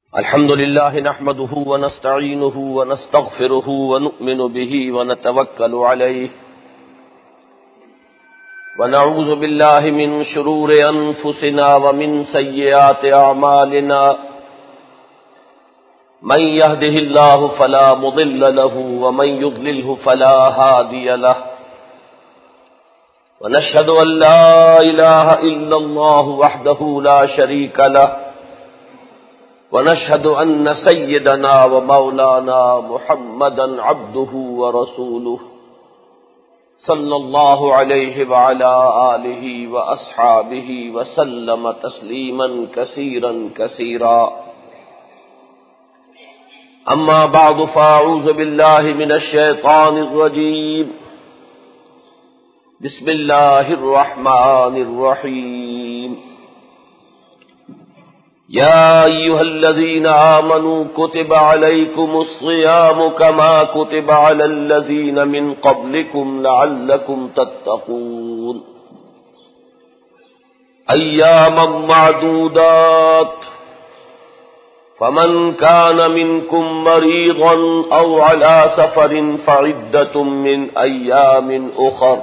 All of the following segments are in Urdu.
الحمد لله نحمده ونستعينه ونستغفره ونؤمن به ونتوكل عليه ونعوذ بالله من شرور أنفسنا ومن سيئات أعمالنا من يهده الله فلا مضل له ومن يضلله فلا هادي له ونشهد أن لا إله إلا الله وحده لا شريك له ونشهد أن سيدنا ومولانا محمدا عبده ورسوله صلى الله عليه وعلى آله وأصحابه وسلم تسليما كثيرا كثيرا. أما بعد فأعوذ بالله من الشيطان الرجيم. بسم الله الرحمن الرحيم. يا أيها الذين آمنوا كتب عليكم الصيام كما كتب على الذين من قبلكم لعلكم تتقون. أياما معدودات فمن كان منكم مريضا أو على سفر فعدة من أيام أخر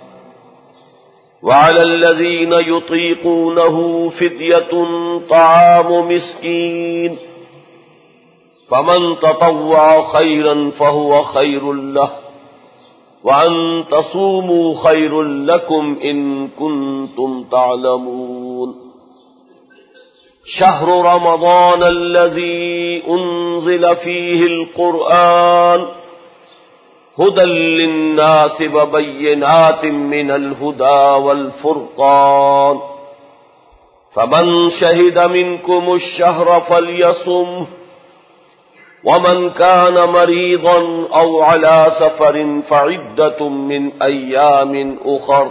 وعلى الذين يطيقونه فدية طعام مسكين فمن تطوع خيرا فهو خير له وأن تصوموا خير لكم إن كنتم تعلمون. شهر رمضان الذي أنزل فيه القرآن هدى للناس وبينات من الهدى والفرقان فمن شهد منكم الشهر فليصمه ومن كان مريضا أو على سفر فعدة من أيام أخر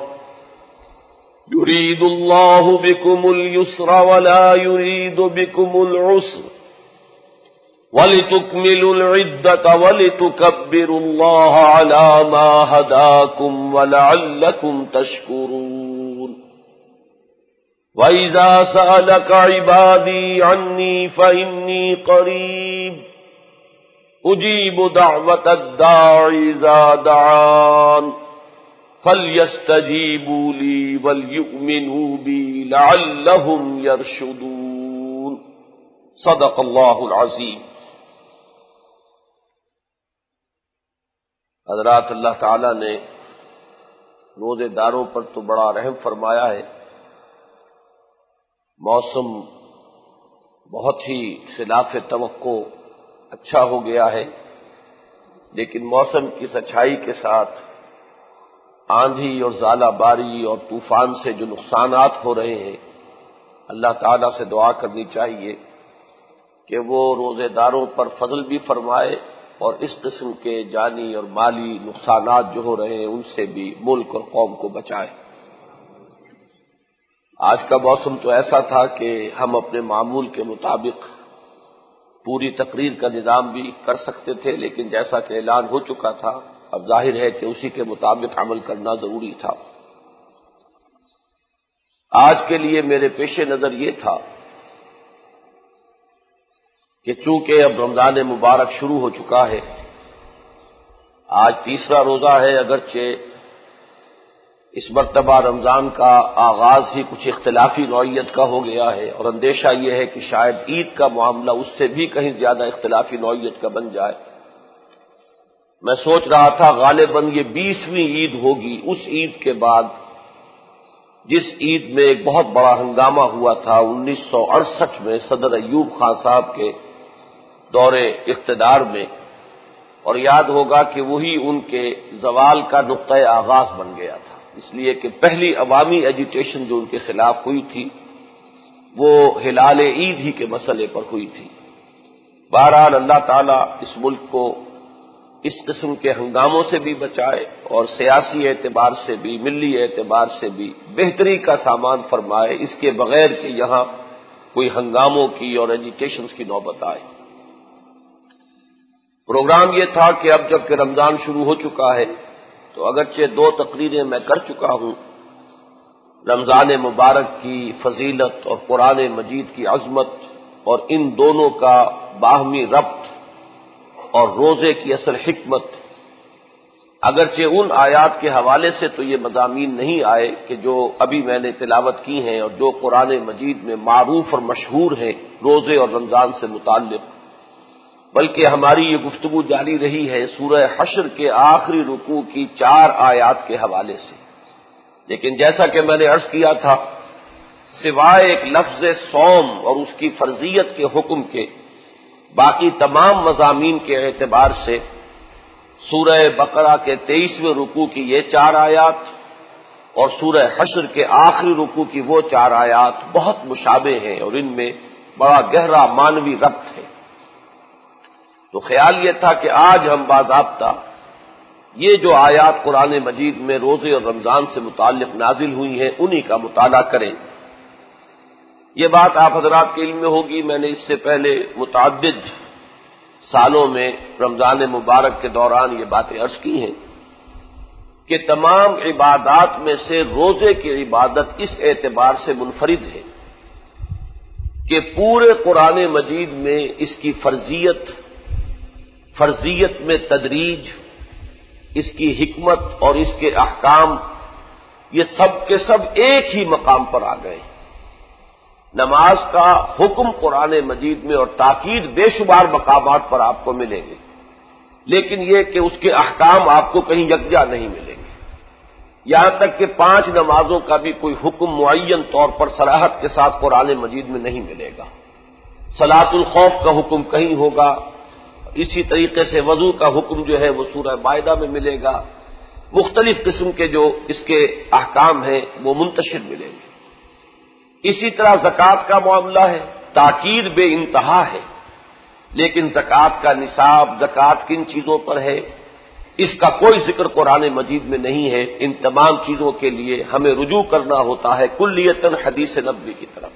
يريد الله بكم اليسر ولا يريد بكم العسر وَلِتُكْمِلُوا الْعِدَّةَ وَلِتُكَبِّرُوا اللَّهَ عَلَى مَا هَدَاكُمْ وَلَعَلَّكُمْ تَشْكُرُونَ. وَإِذَا سَأَلَكَ عِبَادِي عَنِّي فَإِنِّي قَرِيبٌ أُجِيبُ دَعْوَةَ الدَّاعِ إِذَا دَعَانِ فَلْيَسْتَجِيبُوا لِي وَلْيُؤْمِنُوا بِي لَعَلَّهُمْ يَرْشُدُونَ. صدق اللہ العظیم. حضرات، اللہ تعالی نے روزے داروں پر تو بڑا رحم فرمایا ہے. موسم بہت ہی خلاف توقع اچھا ہو گیا ہے، لیکن موسم کی سچائی کے ساتھ آندھی اور ژالہ باری اور طوفان سے جو نقصانات ہو رہے ہیں، اللہ تعالی سے دعا کرنی چاہیے کہ وہ روزے داروں پر فضل بھی فرمائے اور اس قسم کے جانی اور مالی نقصانات جو ہو رہے ہیں ان سے بھی ملک اور قوم کو بچائے. آج کا موسم تو ایسا تھا کہ ہم اپنے معمول کے مطابق پوری تقریر کا نظام بھی کر سکتے تھے، لیکن جیسا کہ اعلان ہو چکا تھا اب ظاہر ہے کہ اسی کے مطابق عمل کرنا ضروری تھا. آج کے لیے میرے پیش نظر یہ تھا کہ چونکہ اب رمضان مبارک شروع ہو چکا ہے، آج تیسرا روزہ ہے، اگرچہ اس مرتبہ رمضان کا آغاز ہی کچھ اختلافی نوعیت کا ہو گیا ہے اور اندیشہ یہ ہے کہ شاید عید کا معاملہ اس سے بھی کہیں زیادہ اختلافی نوعیت کا بن جائے. میں سوچ رہا تھا غالباً یہ 20ویں عید ہوگی، اس عید کے بعد جس عید میں ایک بہت بڑا ہنگامہ ہوا تھا 1968 میں صدر ایوب خان صاحب کے دور اقتدار میں، اور یاد ہوگا کہ وہی ان کے زوال کا نقطۂ آغاز بن گیا تھا، اس لیے کہ پہلی عوامی ایجیٹیشن جو ان کے خلاف ہوئی تھی وہ ہلال عید ہی کے مسئلے پر ہوئی تھی. بہرحال اللہ تعالیٰ اس ملک کو اس قسم کے ہنگاموں سے بھی بچائے اور سیاسی اعتبار سے بھی ملی اعتبار سے بھی بہتری کا سامان فرمائے، اس کے بغیر کہ یہاں کوئی ہنگاموں کی اور ایجیٹیشنز کی نوبت آئے. پروگرام یہ تھا کہ اب جب کہ رمضان شروع ہو چکا ہے تو اگرچہ 2 تقریریں میں کر چکا ہوں رمضان مبارک کی فضیلت اور قرآن مجید کی عظمت اور ان دونوں کا باہمی ربط اور روزے کی اصل حکمت، اگرچہ ان آیات کے حوالے سے تو یہ مضامین نہیں آئے کہ جو ابھی میں نے تلاوت کی ہیں اور جو قرآن مجید میں معروف اور مشہور ہیں روزے اور رمضان سے متعلق، بلکہ ہماری یہ گفتگو جاری رہی ہے سورہ حشر کے آخری رکوع کی 4 آیات کے حوالے سے۔ لیکن جیسا کہ میں نے عرض کیا تھا، سوائے ایک لفظ صوم اور اس کی فرضیت کے حکم کے، باقی تمام مضامین کے اعتبار سے سورہ بقرہ کے 23ویں رکوع کی یہ 4 آیات اور سورہ حشر کے آخری رکوع کی وہ 4 آیات بہت مشابہ ہیں اور ان میں بڑا گہرا معنوی ربط ہے۔ تو خیال یہ تھا کہ آج ہم باضابطہ یہ جو آیات قرآن مجید میں روزے اور رمضان سے متعلق نازل ہوئی ہیں انہی کا مطالعہ کریں۔ یہ بات آپ حضرات کے علم میں ہوگی، میں نے اس سے پہلے متعدد سالوں میں رمضان مبارک کے دوران یہ باتیں عرض کی ہیں کہ تمام عبادات میں سے روزے کی عبادت اس اعتبار سے منفرد ہے کہ پورے قرآن مجید میں اس کی فرضیت میں تدریج، اس کی حکمت اور اس کے احکام یہ سب کے سب ایک ہی مقام پر آ گئے۔ نماز کا حکم قرآن مجید میں اور تاکید بے شمار مقامات پر آپ کو ملیں گے، لیکن یہ کہ اس کے احکام آپ کو کہیں یکجا نہیں ملیں گے۔ یہاں تک کہ 5 نمازوں کا بھی کوئی حکم معین طور پر صراحت کے ساتھ قرآن مجید میں نہیں ملے گا۔ صلاۃ الخوف کا حکم کہیں ہوگا، اسی طریقے سے وضو کا حکم جو ہے وہ سورہ مائدہ میں ملے گا، مختلف قسم کے جو اس کے احکام ہیں وہ منتشر ملیں گے۔ اسی طرح زکوٰۃ کا معاملہ ہے، تاکید بے انتہا ہے، لیکن زکوٰۃ کا نصاب، زکوٰۃ کن چیزوں پر ہے، اس کا کوئی ذکر قرآن مجید میں نہیں ہے۔ ان تمام چیزوں کے لیے ہمیں رجوع کرنا ہوتا ہے کلیتاً حدیث نبوی کی طرف۔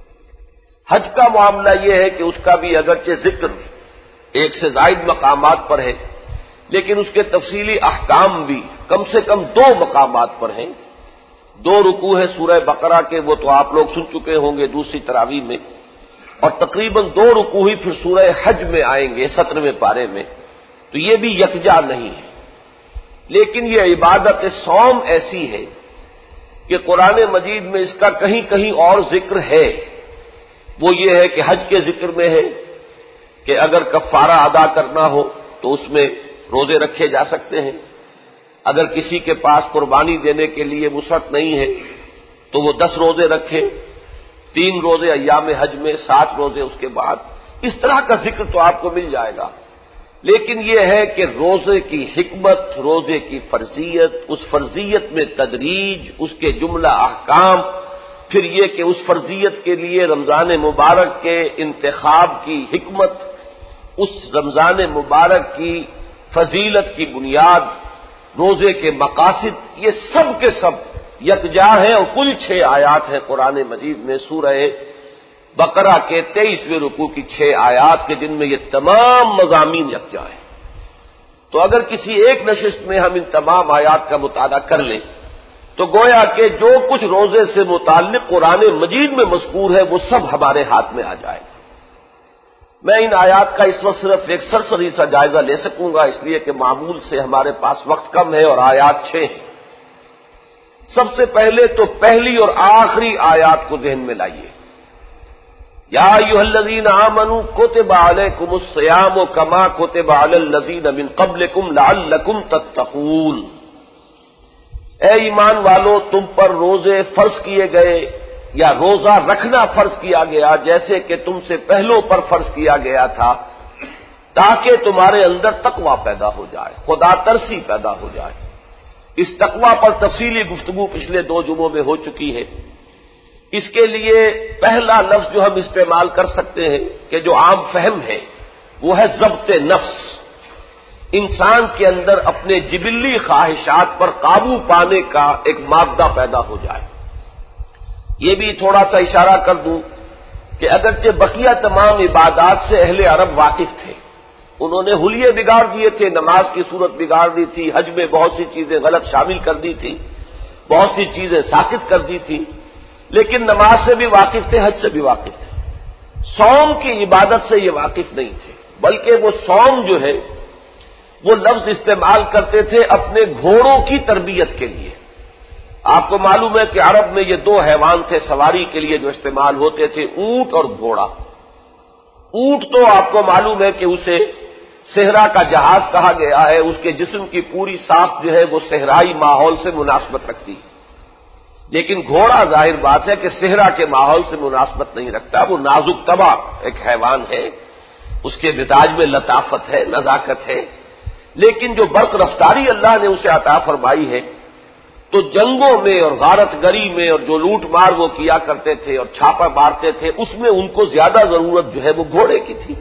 حج کا معاملہ یہ ہے کہ اس کا بھی اگرچہ ذکر 1 سے زائد مقامات پر ہے، لیکن اس کے تفصیلی احکام بھی کم سے کم 2 مقامات پر ہیں۔ 2 رکوع ہے سورہ بقرہ کے، وہ تو آپ لوگ سن چکے ہوں گے دوسری تراویح میں، اور تقریباً 2 رکوع ہی پھر سورہ حج میں آئیں گے 17ویں پارے میں، تو یہ بھی یکجا نہیں ہے۔ لیکن یہ عبادت صوم ایسی ہے کہ قرآن مجید میں اس کا کہیں کہیں اور ذکر ہے۔ وہ یہ ہے کہ حج کے ذکر میں ہے کہ اگر کفارہ ادا کرنا ہو تو اس میں روزے رکھے جا سکتے ہیں، اگر کسی کے پاس قربانی دینے کے لیے وسعت نہیں ہے تو وہ 10 روزے رکھے، 3 روزے ایام حج میں، 7 روزے اس کے بعد، اس طرح کا ذکر تو آپ کو مل جائے گا۔ لیکن یہ ہے کہ روزے کی حکمت، روزے کی فرضیت، اس فرضیت میں تدریج، اس کے جملہ احکام، پھر یہ کہ اس فرضیت کے لیے رمضان مبارک کے انتخاب کی حکمت، اس رمضان مبارک کی فضیلت کی بنیاد، روزے کے مقاصد، یہ سب کے سب یکجا ہیں اور کل 6 آیات ہیں قرآن مجید میں سورہ بقرہ کے 23ویں رکوع کی 6 آیات کے جن میں یہ تمام مضامین یکجا ہیں۔ تو اگر کسی ایک نشست میں ہم ان تمام آیات کا مطالعہ کر لیں تو گویا کہ جو کچھ روزے سے متعلق قرآن مجید میں مذکور ہے وہ سب ہمارے ہاتھ میں آ جائے گا۔ میں ان آیات کا اس وقت صرف ایک سرسری سا جائزہ لے سکوں گا، اس لیے کہ معمول سے ہمارے پاس وقت کم ہے اور آیات 6 ہیں۔ سب سے پہلے تو پہلی اور آخری آیات کو ذہن میں لائیے۔ یا ایھا الذین آمنوا کتب علیکم الصیام کما کتب علی الذین من قبلکم لعلکم تتقون۔ اے ایمان والو، تم پر روزے فرض کیے گئے یا روزہ رکھنا فرض کیا گیا جیسے کہ تم سے پہلوں پر فرض کیا گیا تھا، تاکہ تمہارے اندر تقوی پیدا ہو جائے، خدا ترسی پیدا ہو جائے۔ اس تقوی پر تفصیلی گفتگو پچھلے 2 جمعوں میں ہو چکی ہے۔ اس کے لیے پہلا لفظ جو ہم استعمال کر سکتے ہیں کہ جو عام فہم ہے وہ ہے ضبط نفس، انسان کے اندر اپنے جبلی خواہشات پر قابو پانے کا ایک مادہ پیدا ہو جائے۔ یہ بھی تھوڑا سا اشارہ کر دوں کہ اگرچہ بقیہ تمام عبادات سے اہل عرب واقف تھے، انہوں نے حلیے بگاڑ دیے تھے، نماز کی صورت بگاڑ دی تھی، حج میں بہت سی چیزیں غلط شامل کر دی تھی، بہت سی چیزیں ساقط کر دی تھی، لیکن نماز سے بھی واقف تھے، حج سے بھی واقف تھے، صوم کی عبادت سے یہ واقف نہیں تھے، بلکہ وہ صوم جو ہے وہ لفظ استعمال کرتے تھے اپنے گھوڑوں کی تربیت کے لیے۔ آپ کو معلوم ہے کہ عرب میں یہ دو حیوان تھے سواری کے لیے جو استعمال ہوتے تھے، اونٹ اور گھوڑا۔ اونٹ تو آپ کو معلوم ہے کہ اسے صحرا کا جہاز کہا گیا ہے، اس کے جسم کی پوری ساخت جو ہے وہ صحرائی ماحول سے مناسبت رکھتی ہے، لیکن گھوڑا ظاہر بات ہے کہ صحرا کے ماحول سے مناسبت نہیں رکھتا، وہ نازک طبع ایک حیوان ہے، اس کے مزاج میں لطافت ہے، نزاکت ہے، لیکن جو برق رفتاری اللہ نے اسے عطا فرمائی ہے، تو جنگوں میں اور غارت گری میں اور جو لوٹ مار وہ کیا کرتے تھے اور چھاپا مارتے تھے، اس میں ان کو زیادہ ضرورت جو ہے وہ گھوڑے کی تھی۔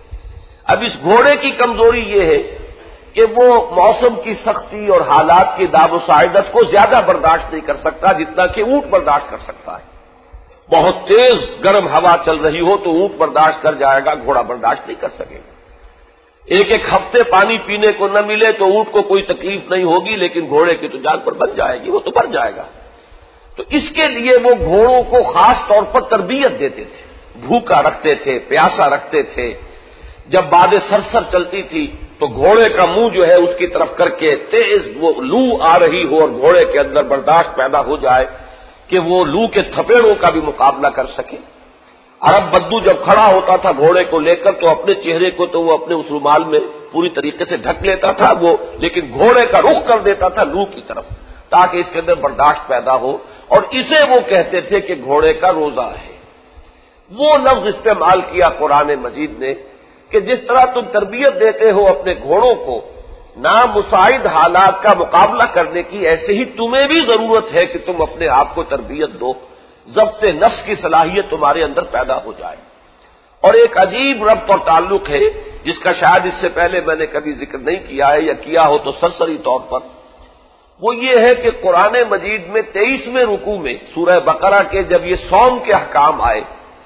اب اس گھوڑے کی کمزوری یہ ہے کہ وہ موسم کی سختی اور حالات کی دابوساعدت کو زیادہ برداشت نہیں کر سکتا جتنا کہ اونٹ برداشت کر سکتا ہے۔ بہت تیز گرم ہوا چل رہی ہو تو اونٹ برداشت کر جائے گا، گھوڑا برداشت نہیں کر سکے گا۔ ایک ہفتے پانی پینے کو نہ ملے تو اونٹ کو کوئی تکلیف نہیں ہوگی، لیکن گھوڑے کی تو جان پر بن جائے گی، وہ تو مر جائے گا۔ تو اس کے لیے وہ گھوڑوں کو خاص طور پر تربیت دیتے تھے، بھوکا رکھتے تھے، پیاسا رکھتے تھے۔ جب بادیں سرسر چلتی تھی تو گھوڑے کا منہ جو ہے اس کی طرف کر کے تیز وہ لو آ رہی ہو اور گھوڑے کے اندر برداشت پیدا ہو جائے کہ وہ لو کے تھپیڑوں کا بھی مقابلہ کر سکے۔ عرب بدو جب کھڑا ہوتا تھا گھوڑے کو لے کر تو اپنے چہرے کو تو وہ اپنے اس رومال میں پوری طریقے سے ڈھک لیتا تھا وہ، لیکن گھوڑے کا رخ کر دیتا تھا لو کی طرف تاکہ اس کے اندر برداشت پیدا ہو، اور اسے وہ کہتے تھے کہ گھوڑے کا روزہ ہے۔ وہ لفظ استعمال کیا قرآن مجید نے کہ جس طرح تم تربیت دیتے ہو اپنے گھوڑوں کو نامساعد حالات کا مقابلہ کرنے کی، ایسے ہی تمہیں بھی ضرورت ہے کہ تم اپنے آپ کو تربیت دو، ضبط نفس کی صلاحیت تمہارے اندر پیدا ہو جائے۔ اور ایک عجیب ربط اور تعلق ہے جس کا شاید اس سے پہلے میں نے کبھی ذکر نہیں کیا ہے، یا کیا ہو تو سرسری طور پر، وہ یہ ہے کہ قرآن مجید میں 23ویں رکوع میں سورہ بقرہ کے جب یہ صوم کے احکام آئے،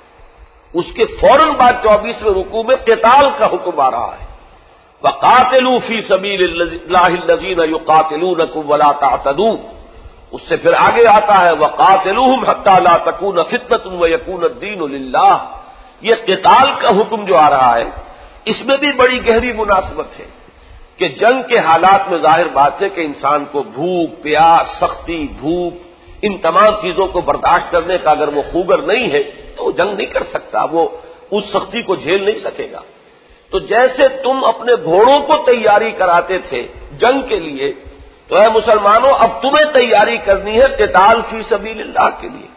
اس کے فوراً بعد 24ویں رکوع میں قتال کا حکم آ رہا ہے۔ وَقَاتِلُوا فِي سَبِيلِ اللَّهِ الَّذِينَ يُقَاتِلُونَكُمْ وَلَا تَعْتَدُوا، اس سے پھر آگے آتا ہے وَقَاتِلُوهُمْ حَتَّى لَا تَكُونَ فِتْنَةٌ وَيَكُونَ الدِّينُ لِلَّهِ۔ یہ قتال کا حکم جو آ رہا ہے اس میں بھی بڑی گہری مناسبت ہے کہ جنگ کے حالات میں ظاہر بات ہے کہ انسان کو بھوک، پیاس، سختی، دھوپ، ان تمام چیزوں کو برداشت کرنے کا اگر وہ خوگر نہیں ہے تو وہ جنگ نہیں کر سکتا، وہ اس سختی کو جھیل نہیں سکے گا۔ تو جیسے تم اپنے گھوڑوں کو تیاری کراتے تھے جنگ کے لیے، تو اے مسلمانوں اب تمہیں تیاری کرنی ہے قتال فی سبیل اللہ کے لیے۔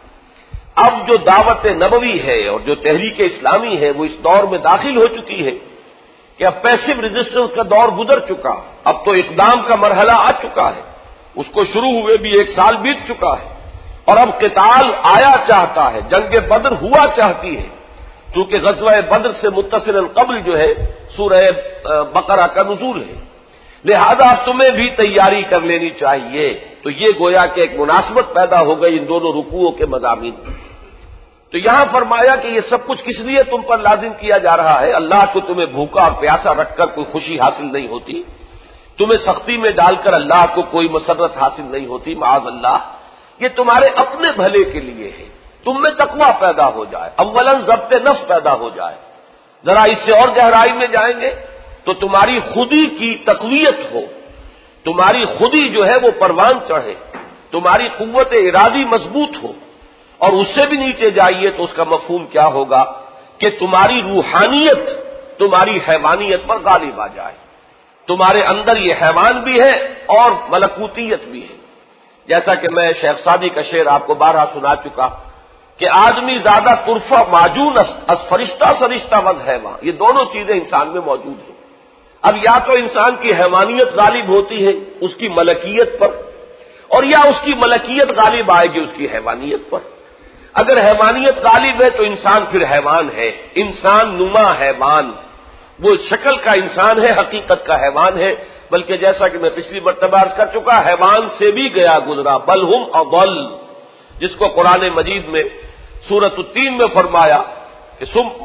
اب جو دعوت نبوی ہے اور جو تحریک اسلامی ہے وہ اس دور میں داخل ہو چکی ہے کہ اب پیسو ریزسٹنس کا دور گزر چکا، اب تو اقدام کا مرحلہ آ چکا ہے، اس کو شروع ہوئے بھی 1 سال بیت چکا ہے، اور اب قتال آیا چاہتا ہے، جنگ بدر ہوا چاہتی ہے، کیونکہ غزوہ بدر سے متصل قبل جو ہے سورہ بقرہ کا نزول ہے، لہذا تمہیں بھی تیاری کر لینی چاہیے۔ تو یہ گویا کہ ایک مناسبت پیدا ہو گئی ان دونوں رکوعوں کے مضامین میں۔ تو یہاں فرمایا کہ یہ سب کچھ کس لیے تم پر لازم کیا جا رہا ہے؟ اللہ کو تمہیں بھوکا اور پیاسا رکھ کر کوئی خوشی حاصل نہیں ہوتی، تمہیں سختی میں ڈال کر اللہ کو کوئی مسرت حاصل نہیں ہوتی، معاذ اللہ، یہ تمہارے اپنے بھلے کے لیے ہے، تم میں تقویٰ پیدا ہو جائے، اولاً ضبط نفس پیدا ہو جائے۔ ذرا اس سے اور گہرائی میں جائیں گے تو تمہاری خودی کی تقویت ہو، تمہاری خودی جو ہے وہ پروان چڑھے، تمہاری قوت ارادی مضبوط ہو، اور اس سے بھی نیچے جائیے تو اس کا مفہوم کیا ہوگا کہ تمہاری روحانیت تمہاری حیوانیت پر غالب آ جائے، تمہارے اندر یہ حیوان بھی ہے اور ملکوتیت بھی ہے۔ جیسا کہ میں شیخ سعدی کا شعر آپ کو بارہا سنا چکا کہ آدمی زیادہ طرفہ معجون از فرشتہ سرشتہ وز حیوان، یہ دونوں چیزیں انسان میں موجود ہیں۔ اب یا تو انسان کی حیوانیت غالب ہوتی ہے اس کی ملکیت پر، اور یا اس کی ملکیت غالب آئے گی اس کی حیوانیت پر۔ اگر حیوانیت غالب ہے تو انسان پھر حیوان ہے، انسان نما حیوان، وہ شکل کا انسان ہے، حقیقت کا حیوان ہے، بلکہ جیسا کہ میں پچھلی مرتبہ عرض کر چکا حیوان سے بھی گیا گزرا، بل ہم اضل، جس کو قرآن مجید میں سورۃ التین میں فرمایا کہ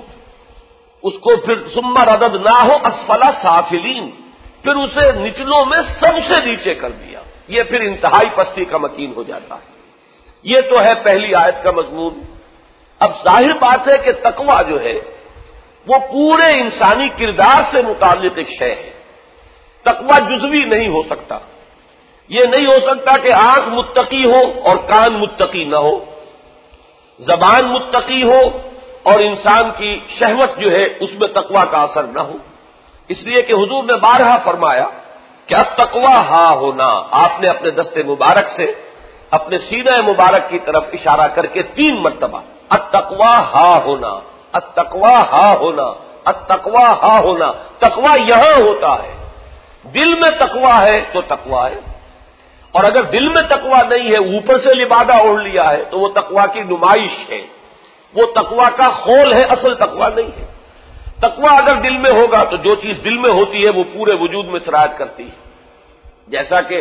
اس کو پھر ثم رددناہ اسفل سافلین، پھر اسے نچلوں میں سب سے نیچے کر دیا، یہ پھر انتہائی پستی کا مکین ہو جاتا ہے۔ یہ تو ہے پہلی آیت کا مضمون۔ اب ظاہر بات ہے کہ تقویٰ جو ہے وہ پورے انسانی کردار سے متعلق ایک شے ہے. تقویٰ جزوی نہیں ہو سکتا. یہ نہیں ہو سکتا کہ آنکھ متقی ہو اور کان متقی نہ ہو، زبان متقی ہو اور انسان کی شہوت جو ہے اس میں تقویٰ کا اثر نہ ہو. اس لیے کہ حضور نے بارہا فرمایا کہ التقویٰ ہا ہونا. آپ نے اپنے دست مبارک سے اپنے سینہ مبارک کی طرف اشارہ کر کے 3 مرتبہ التقویٰ ہا ہونا، التقویٰ ہا ہونا، التقویٰ ہا ہونا. تقویٰ یہاں ہوتا ہے. دل میں تقویٰ ہے تو تقویٰ ہے، اور اگر دل میں تقویٰ نہیں ہے، اوپر سے لبادہ اوڑھ لیا ہے، تو وہ تقویٰ کی نمائش ہے، وہ تقویٰ کا خول ہے، اصل تقویٰ نہیں ہے. تقویٰ اگر دل میں ہوگا تو جو چیز دل میں ہوتی ہے وہ پورے وجود میں سرایت کرتی ہے. جیسا کہ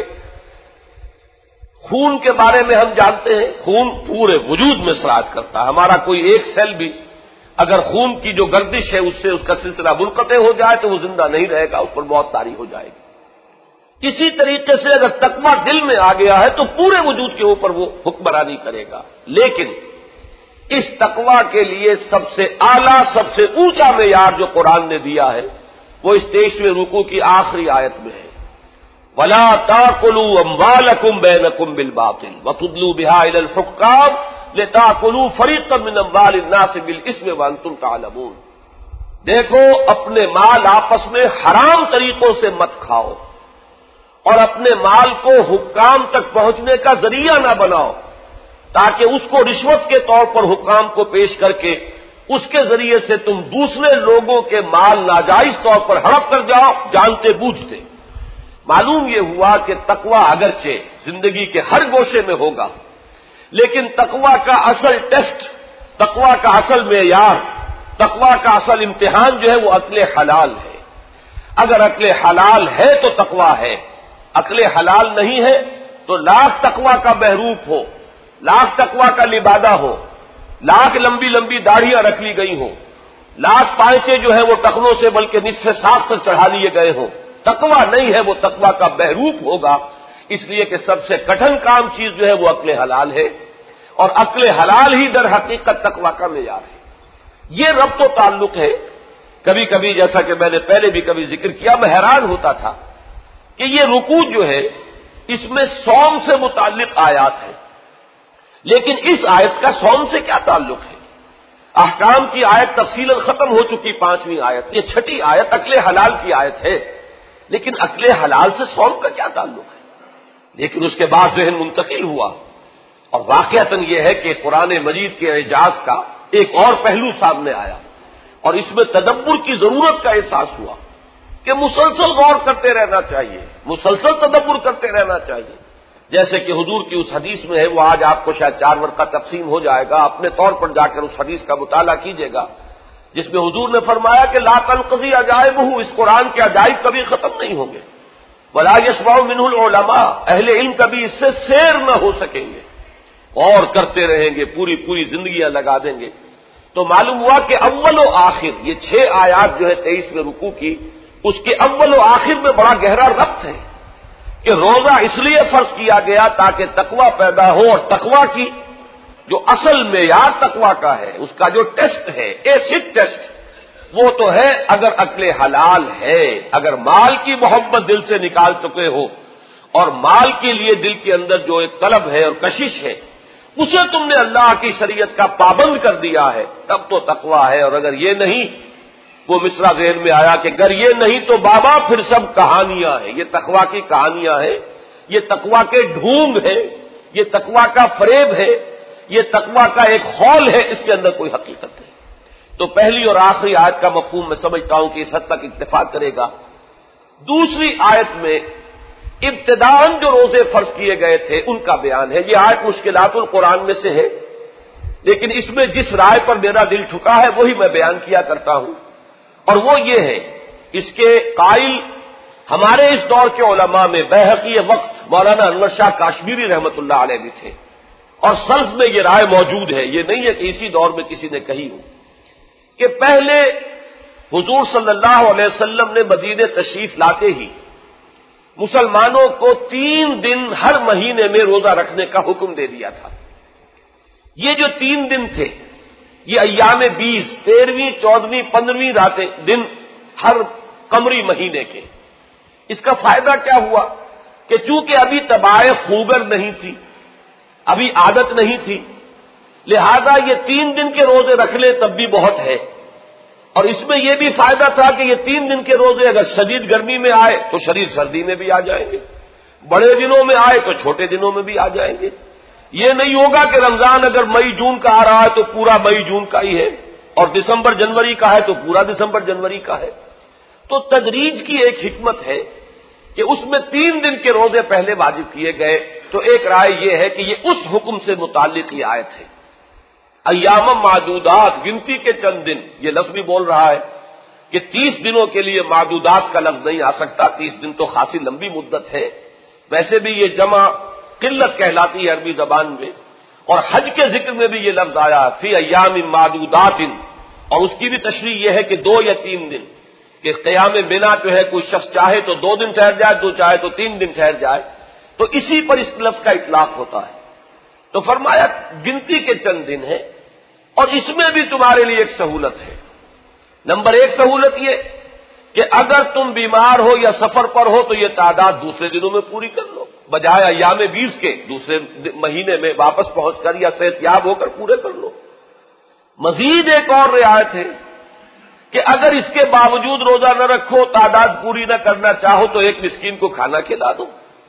خون کے بارے میں ہم جانتے ہیں، خون پورے وجود میں سرایت کرتا ہے. ہمارا کوئی ایک سیل بھی اگر خون کی جو گردش ہے اس سے اس کا سلسلہ منقطع ہو جائے تو وہ زندہ نہیں رہے گا، اس پر موت طاری ہو جائے گی. اسی طریقے سے اگر تقویٰ دل میں آ گیا ہے تو پورے وجود کے اوپر وہ حکمرانی کرے گا. لیکن اس تقویٰ کے لیے سب سے اعلیٰ، سب سے اونچا معیار جو قرآن نے دیا ہے وہ اس 23ویں رکوع کی آخری آیت میں ہے. وَلَا تَأْكُلُوا أَمْوَالَكُمْ بَيْنَكُمْ بِالْبَاطِلِ وَتُدْلُوا بِهَا إِلَى الْحُكَّامِ لِتَأْكُلُوا فَرِيقًا مِّنْ أَمْوَالِ النَّاسِ بِالْإِثْمِ وَأَنْتُمْ تَعْلَمُونَ. دیکھو اپنے مال آپس میں حرام طریقوں سے مت کھاؤ اور اپنے مال کو حکام تک پہنچنے کا ذریعہ نہ بناؤ تاکہ اس کو رشوت کے طور پر حکام کو پیش کر کے اس کے ذریعے سے تم دوسرے لوگوں کے مال ناجائز طور پر ہڑپ کر جاؤ جانتے بوجھتے. معلوم یہ ہوا کہ تقویٰ اگرچہ زندگی کے ہر گوشے میں ہوگا، لیکن تقویٰ کا اصل ٹیسٹ، تقویٰ کا اصل معیار، تقویٰ کا اصل امتحان جو ہے وہ عقل حلال ہے. اگر عقل حلال ہے تو تقویٰ ہے، عقل حلال نہیں ہے تو لاکھ تقویٰ کا بہروپ ہو، لاکھ تقویٰ کا لبادہ ہو، لاکھ لمبی لمبی داڑھیاں رکھ لی گئی ہوں، لاکھ پائچے جو ہیں وہ ٹخنوں سے بلکہ نصف ساخت تک چڑھا لیے گئے ہوں، تقویٰ نہیں ہے، وہ تقویٰ کا بہروپ ہوگا. اس لیے کہ سب سے کٹھن کام چیز جو ہے وہ عقل حلال ہے، اور عقل حلال ہی در حقیقت تقویٰ کا معیار ہے. یہ ربط و تعلق ہے. کبھی کبھی جیسا کہ میں نے پہلے بھی کبھی ذکر کیا، میں حیران ہوتا تھا کہ یہ رکوع جو ہے اس میں صوم سے متعلق آیات ہیں، لیکن اس آیت کا صوم سے کیا تعلق ہے؟ احکام کی آیت تفصیلاً ختم ہو چکی 5ویں آیت، یہ 6ٹھی آیت عقل حلال کی آیت ہے، لیکن عقل حلال سے صوم کا کیا تعلق ہے؟ لیکن اس کے بعد ذہن منتقل ہوا اور واقعتاً یہ ہے کہ قرآن مجید کے اعجاز کا ایک اور پہلو سامنے آیا اور اس میں تدبر کی ضرورت کا احساس ہوا کہ مسلسل غور کرتے رہنا چاہیے، مسلسل تدبر کرتے رہنا چاہیے. جیسے کہ حضور کی اس حدیث میں ہے، وہ آج آپ کو شاید 4 ورقہ تقسیم ہو جائے گا، اپنے طور پر جا کر اس حدیث کا مطالعہ کیجیے گا، جس میں حضور نے فرمایا کہ لا تنقضی عجائبہ، اس قرآن کے عجائب کبھی ختم نہیں ہوں گے. ولا یشبع منہ العلماء، اہل علم کبھی اس سے سیر نہ ہو سکیں گے، اور کرتے رہیں گے، پوری پوری زندگیاں لگا دیں گے. تو معلوم ہوا کہ اول و آخر یہ 6 آیات جو ہے 23ویں رکوع کی، اس کے اول و آخر میں بڑا گہرا ربط ہے کہ روزہ اس لیے فرض کیا گیا تاکہ تقویٰ پیدا ہو، اور تقویٰ کی جو اصل معیار تقویٰ کا ہے، اس کا جو ٹیسٹ ہے، ایسڈ ٹیسٹ، وہ تو ہے اگر عقل حلال ہے، اگر مال کی محبت دل سے نکال چکے ہو اور مال کے لیے دل کے اندر جو ایک طلب ہے اور کشش ہے اسے تم نے اللہ کی شریعت کا پابند کر دیا ہے، تب تو تقویٰ ہے. اور اگر یہ نہیں، وہ مصرع ذہن میں آیا کہ اگر یہ نہیں تو بابا پھر سب کہانیاں ہیں، یہ تقویٰ کی کہانیاں ہیں، یہ تقویٰ کے ڈھونگ ہے، یہ تقویٰ کا فریب ہے، یہ تقویٰ کا ایک خول ہے، اس کے اندر کوئی حقیقت نہیں. تو پہلی اور آخری آیت کا مفہوم میں سمجھتا ہوں کہ اس حد تک اتفاق کرے گا. دوسری آیت میں ابتداءً جو روزے فرض کیے گئے تھے ان کا بیان ہے. یہ آیت مشکلات القرآن میں سے ہے، لیکن اس میں جس رائے پر میرا دل ٹھکا ہے وہی میں بیان کیا کرتا ہوں، اور وہ یہ ہے، اس کے قائل ہمارے اس دور کے علماء میں بیہقی وقت مولانا انور شاہ کاشمیری رحمۃ اللہ علیہ بھی تھے، اور سلف میں یہ رائے موجود ہے، یہ نہیں ہے کہ اسی دور میں کسی نے کہی ہو، کہ پہلے حضور صلی اللہ علیہ وسلم نے مدینے تشریف لاتے ہی مسلمانوں کو 3 دن ہر مہینے میں روزہ رکھنے کا حکم دے دیا تھا. یہ جو 3 دن تھے یہ ایام 20 13ویں 14ویں 15ویں راتیں دن ہر قمری مہینے کے. اس کا فائدہ کیا ہوا کہ چونکہ ابھی طباع خوگر نہیں تھی، ابھی عادت نہیں تھی، لہذا یہ 3 دن کے روزے رکھ لیں تب بھی بہت ہے. اور اس میں یہ بھی فائدہ تھا کہ یہ 3 دن کے روزے اگر شدید گرمی میں آئے تو شریر سردی میں بھی آ جائیں گے، بڑے دنوں میں آئے تو چھوٹے دنوں میں بھی آ جائیں گے. یہ نہیں ہوگا کہ رمضان اگر مئی جون کا آ رہا ہے تو پورا مئی جون کا ہی ہے، اور دسمبر جنوری کا ہے تو پورا دسمبر جنوری کا ہے. تو تدریج کی ایک حکمت ہے کہ اس میں 3 دن کے روزے پہلے واجب کیے گئے. تو ایک رائے یہ ہے کہ یہ اس حکم سے متعلق یہ آیت ہے. ایام معدودات، گنتی کے چند دن، یہ لفظ بھی بول رہا ہے کہ 30 دنوں کے لیے معدودات کا لفظ نہیں آ سکتا. 30 دن تو خاصی لمبی مدت ہے. ویسے بھی یہ جمع قلت کہلاتی ہے عربی زبان میں. اور حج کے ذکر میں بھی یہ لفظ آیا فی ایام معدودات، اور اس کی بھی تشریح یہ ہے کہ 2 یا 3 دن، کہ قیام بنا جو ہے کوئی شخص چاہے تو 2 دن ٹھہر جائے، تو چاہے تو 3 دن ٹھہر جائے. تو اسی پر اس لفظ کا اطلاق ہوتا ہے. تو فرمایا گنتی کے چند دن ہے، اور اس میں بھی تمہارے لیے ایک سہولت ہے. نمبر 1 سہولت یہ کہ اگر تم بیمار ہو یا سفر پر ہو تو یہ تعداد دوسرے دنوں میں پوری کر لو، بجائے ایام 20 کے دوسرے مہینے میں واپس پہنچ کر یا صحت یاب ہو کر پورے کر لو. مزید ایک اور رعایت ہے کہ اگر اس کے باوجود روزہ نہ رکھو، تعداد پوری نہ کرنا چاہو تو ایک مسکین کو کھانا کھلا دو.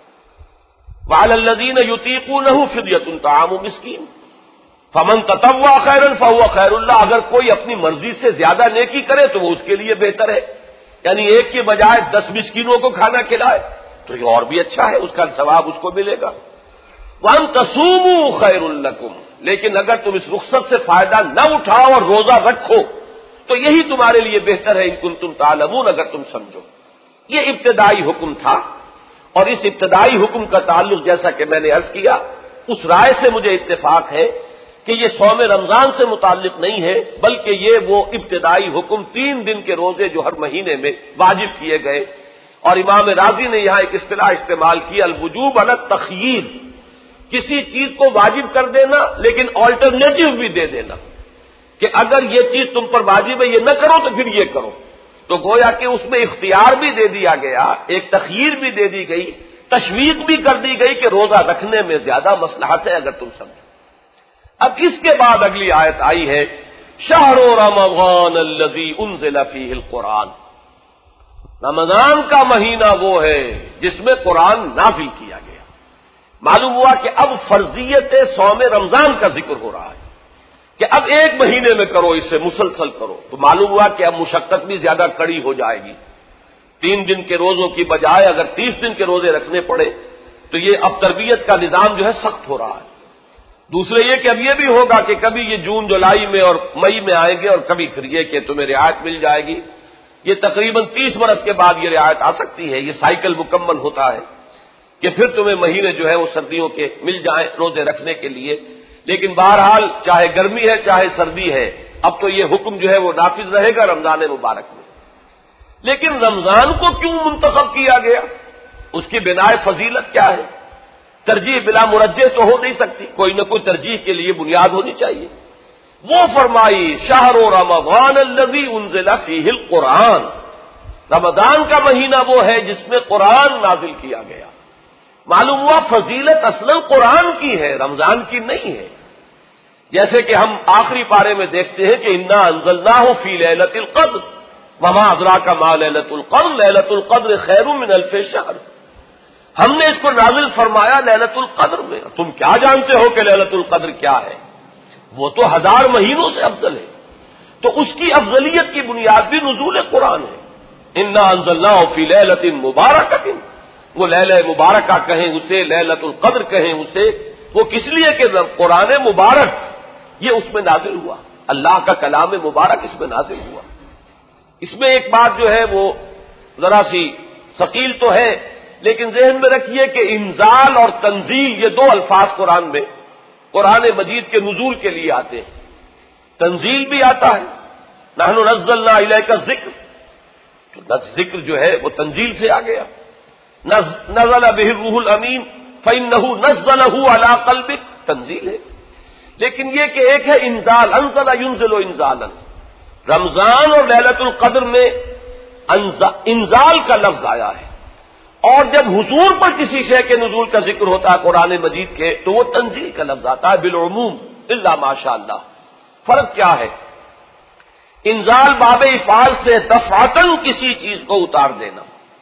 وعلی الذین یطیقونہ فدیۃ طعام مسکین فمن تطوع خیرا فهو خیر اللہ. اگر کوئی اپنی مرضی سے زیادہ نیکی کرے تو وہ اس کے لیے بہتر ہے، یعنی ایک کے بجائے 10 مسکینوں کو کھانا کھلائے تو یہ اور بھی اچھا ہے، اس کا ثواب اس کو ملے گا. وان تصوموا خیر لکم، لیکن اگر تم اس رخصت سے فائدہ نہ اٹھاؤ اور روزہ رکھو تو یہی تمہارے لیے بہتر ہے ان کنتم تعلمون، اگر تم سمجھو. یہ ابتدائی حکم تھا، اور اس ابتدائی حکم کا تعلق جیسا کہ میں نے عرض کیا اس رائے سے مجھے اتفاق ہے کہ یہ صوم رمضان سے متعلق نہیں ہے، بلکہ یہ وہ ابتدائی حکم 3 دن کے روزے جو ہر مہینے میں واجب کیے گئے. اور امام راضی نے یہاں ایک اصطلاح استعمال کی، الوجوب علی التخییر، کسی چیز کو واجب کر دینا لیکن آلٹرنیٹو بھی دے دینا، کہ اگر یہ چیز تم پر واجب ہے یہ نہ کرو تو پھر یہ کرو. تو گویا کہ اس میں اختیار بھی دے دیا گیا، ایک تخییر بھی دے دی گئی، تشویق بھی کر دی گئی کہ روزہ رکھنے میں زیادہ مصلحت ہے اگر تم سمجھو. اب اس کے بعد اگلی آیت آئی ہے شہر رمضان الذی انزل فیہ القرآن. رمضان کا مہینہ وہ ہے جس میں قرآن نازل کیا گیا. معلوم ہوا کہ اب فرضیت صوم رمضان کا ذکر ہو رہا ہے کہ اب ایک مہینے میں کرو، اسے مسلسل کرو. تو معلوم ہوا کہ اب مشقت بھی زیادہ کڑی ہو جائے گی. 3 دن کے روزوں کی بجائے اگر 30 دن کے روزے رکھنے پڑے تو یہ اب تربیت کا نظام جو ہے سخت ہو رہا ہے. دوسرے یہ کہ اب یہ بھی ہوگا کہ کبھی یہ جون جولائی میں اور مئی میں آئیں گے، اور کبھی پھر یہ کہ تمہیں رعایت مل جائے گی. یہ تقریباً 30 برس کے بعد یہ رعایت آ سکتی ہے. یہ سائیکل مکمل ہوتا ہے کہ پھر تمہیں مہینے جو ہے وہ سردیوں کے مل جائیں روزے رکھنے کے لیے. لیکن بہرحال چاہے گرمی ہے چاہے سردی ہے، اب تو یہ حکم جو ہے وہ نافذ رہے گا رمضان مبارک میں. لیکن رمضان کو کیوں منتخب کیا گیا؟ اس کی بناء فضیلت کیا ہے؟ ترجیح بلا مرجح تو ہو نہیں سکتی، کوئی نہ کوئی ترجیح کے لیے بنیاد ہونی چاہیے. وہ فرمائی شہر رمضان الذی انزل فیہ القرآن، رمضان کا مہینہ وہ ہے جس میں قرآن نازل کیا گیا. معلوم ہوا فضیلت اصلا قرآن کی ہے، رمضان کی نہیں ہے. جیسے کہ ہم آخری پارے میں دیکھتے ہیں کہ انا انزلناہ فی لیلۃ القدر وما ادراک ما لیلۃ القدر لیلۃ القدر خیر من الف شہر. ہم نے اس کو نازل فرمایا لیلۃ القدر میں. تم کیا جانتے ہو کہ لیلۃ القدر کیا ہے؟ وہ تو 1000 مہینوں سے افضل ہے. تو اس کی افضلیت کی بنیاد بھی نزول قرآن ہے. انا انزلناہ فی لیلۃ مبارکۃ، وہ لیلہ مبارکہ کہیں اسے، لیلۃ القدر کہیں اسے، وہ کس لیے کہ قرآن مبارک یہ اس میں نازل ہوا، اللہ کا کلام مبارک اس میں نازل ہوا. اس میں ایک بات جو ہے وہ ذرا سی ثقیل تو ہے، لیکن ذہن میں رکھیے کہ انزال اور تنزیل یہ 2 الفاظ قرآن میں قرآن مجید کے نزول کے لیے آتے ہیں. تنزیل بھی آتا ہے، نحن نزلنا الیک الذکر، تو ذکر جو ہے وہ تنزیل سے آ گیا. نزل به الروح الامین فانه نزله علی قلبک، تنزیل ہے. لیکن یہ کہ ایک ہے انزال، انزل ينزل انزالا، رمضان اور لیلۃ القدر میں انزال کا لفظ آیا ہے، اور جب حضور پر کسی شے کے نزول کا ذکر ہوتا ہے قرآن مجید کے تو وہ تنزیل کا لفظ آتا ہے بالعموم الا ماشاء اللہ۔ فرق کیا ہے؟ انزال باب افعال سے دفعتاً کسی چیز کو اتار دینا،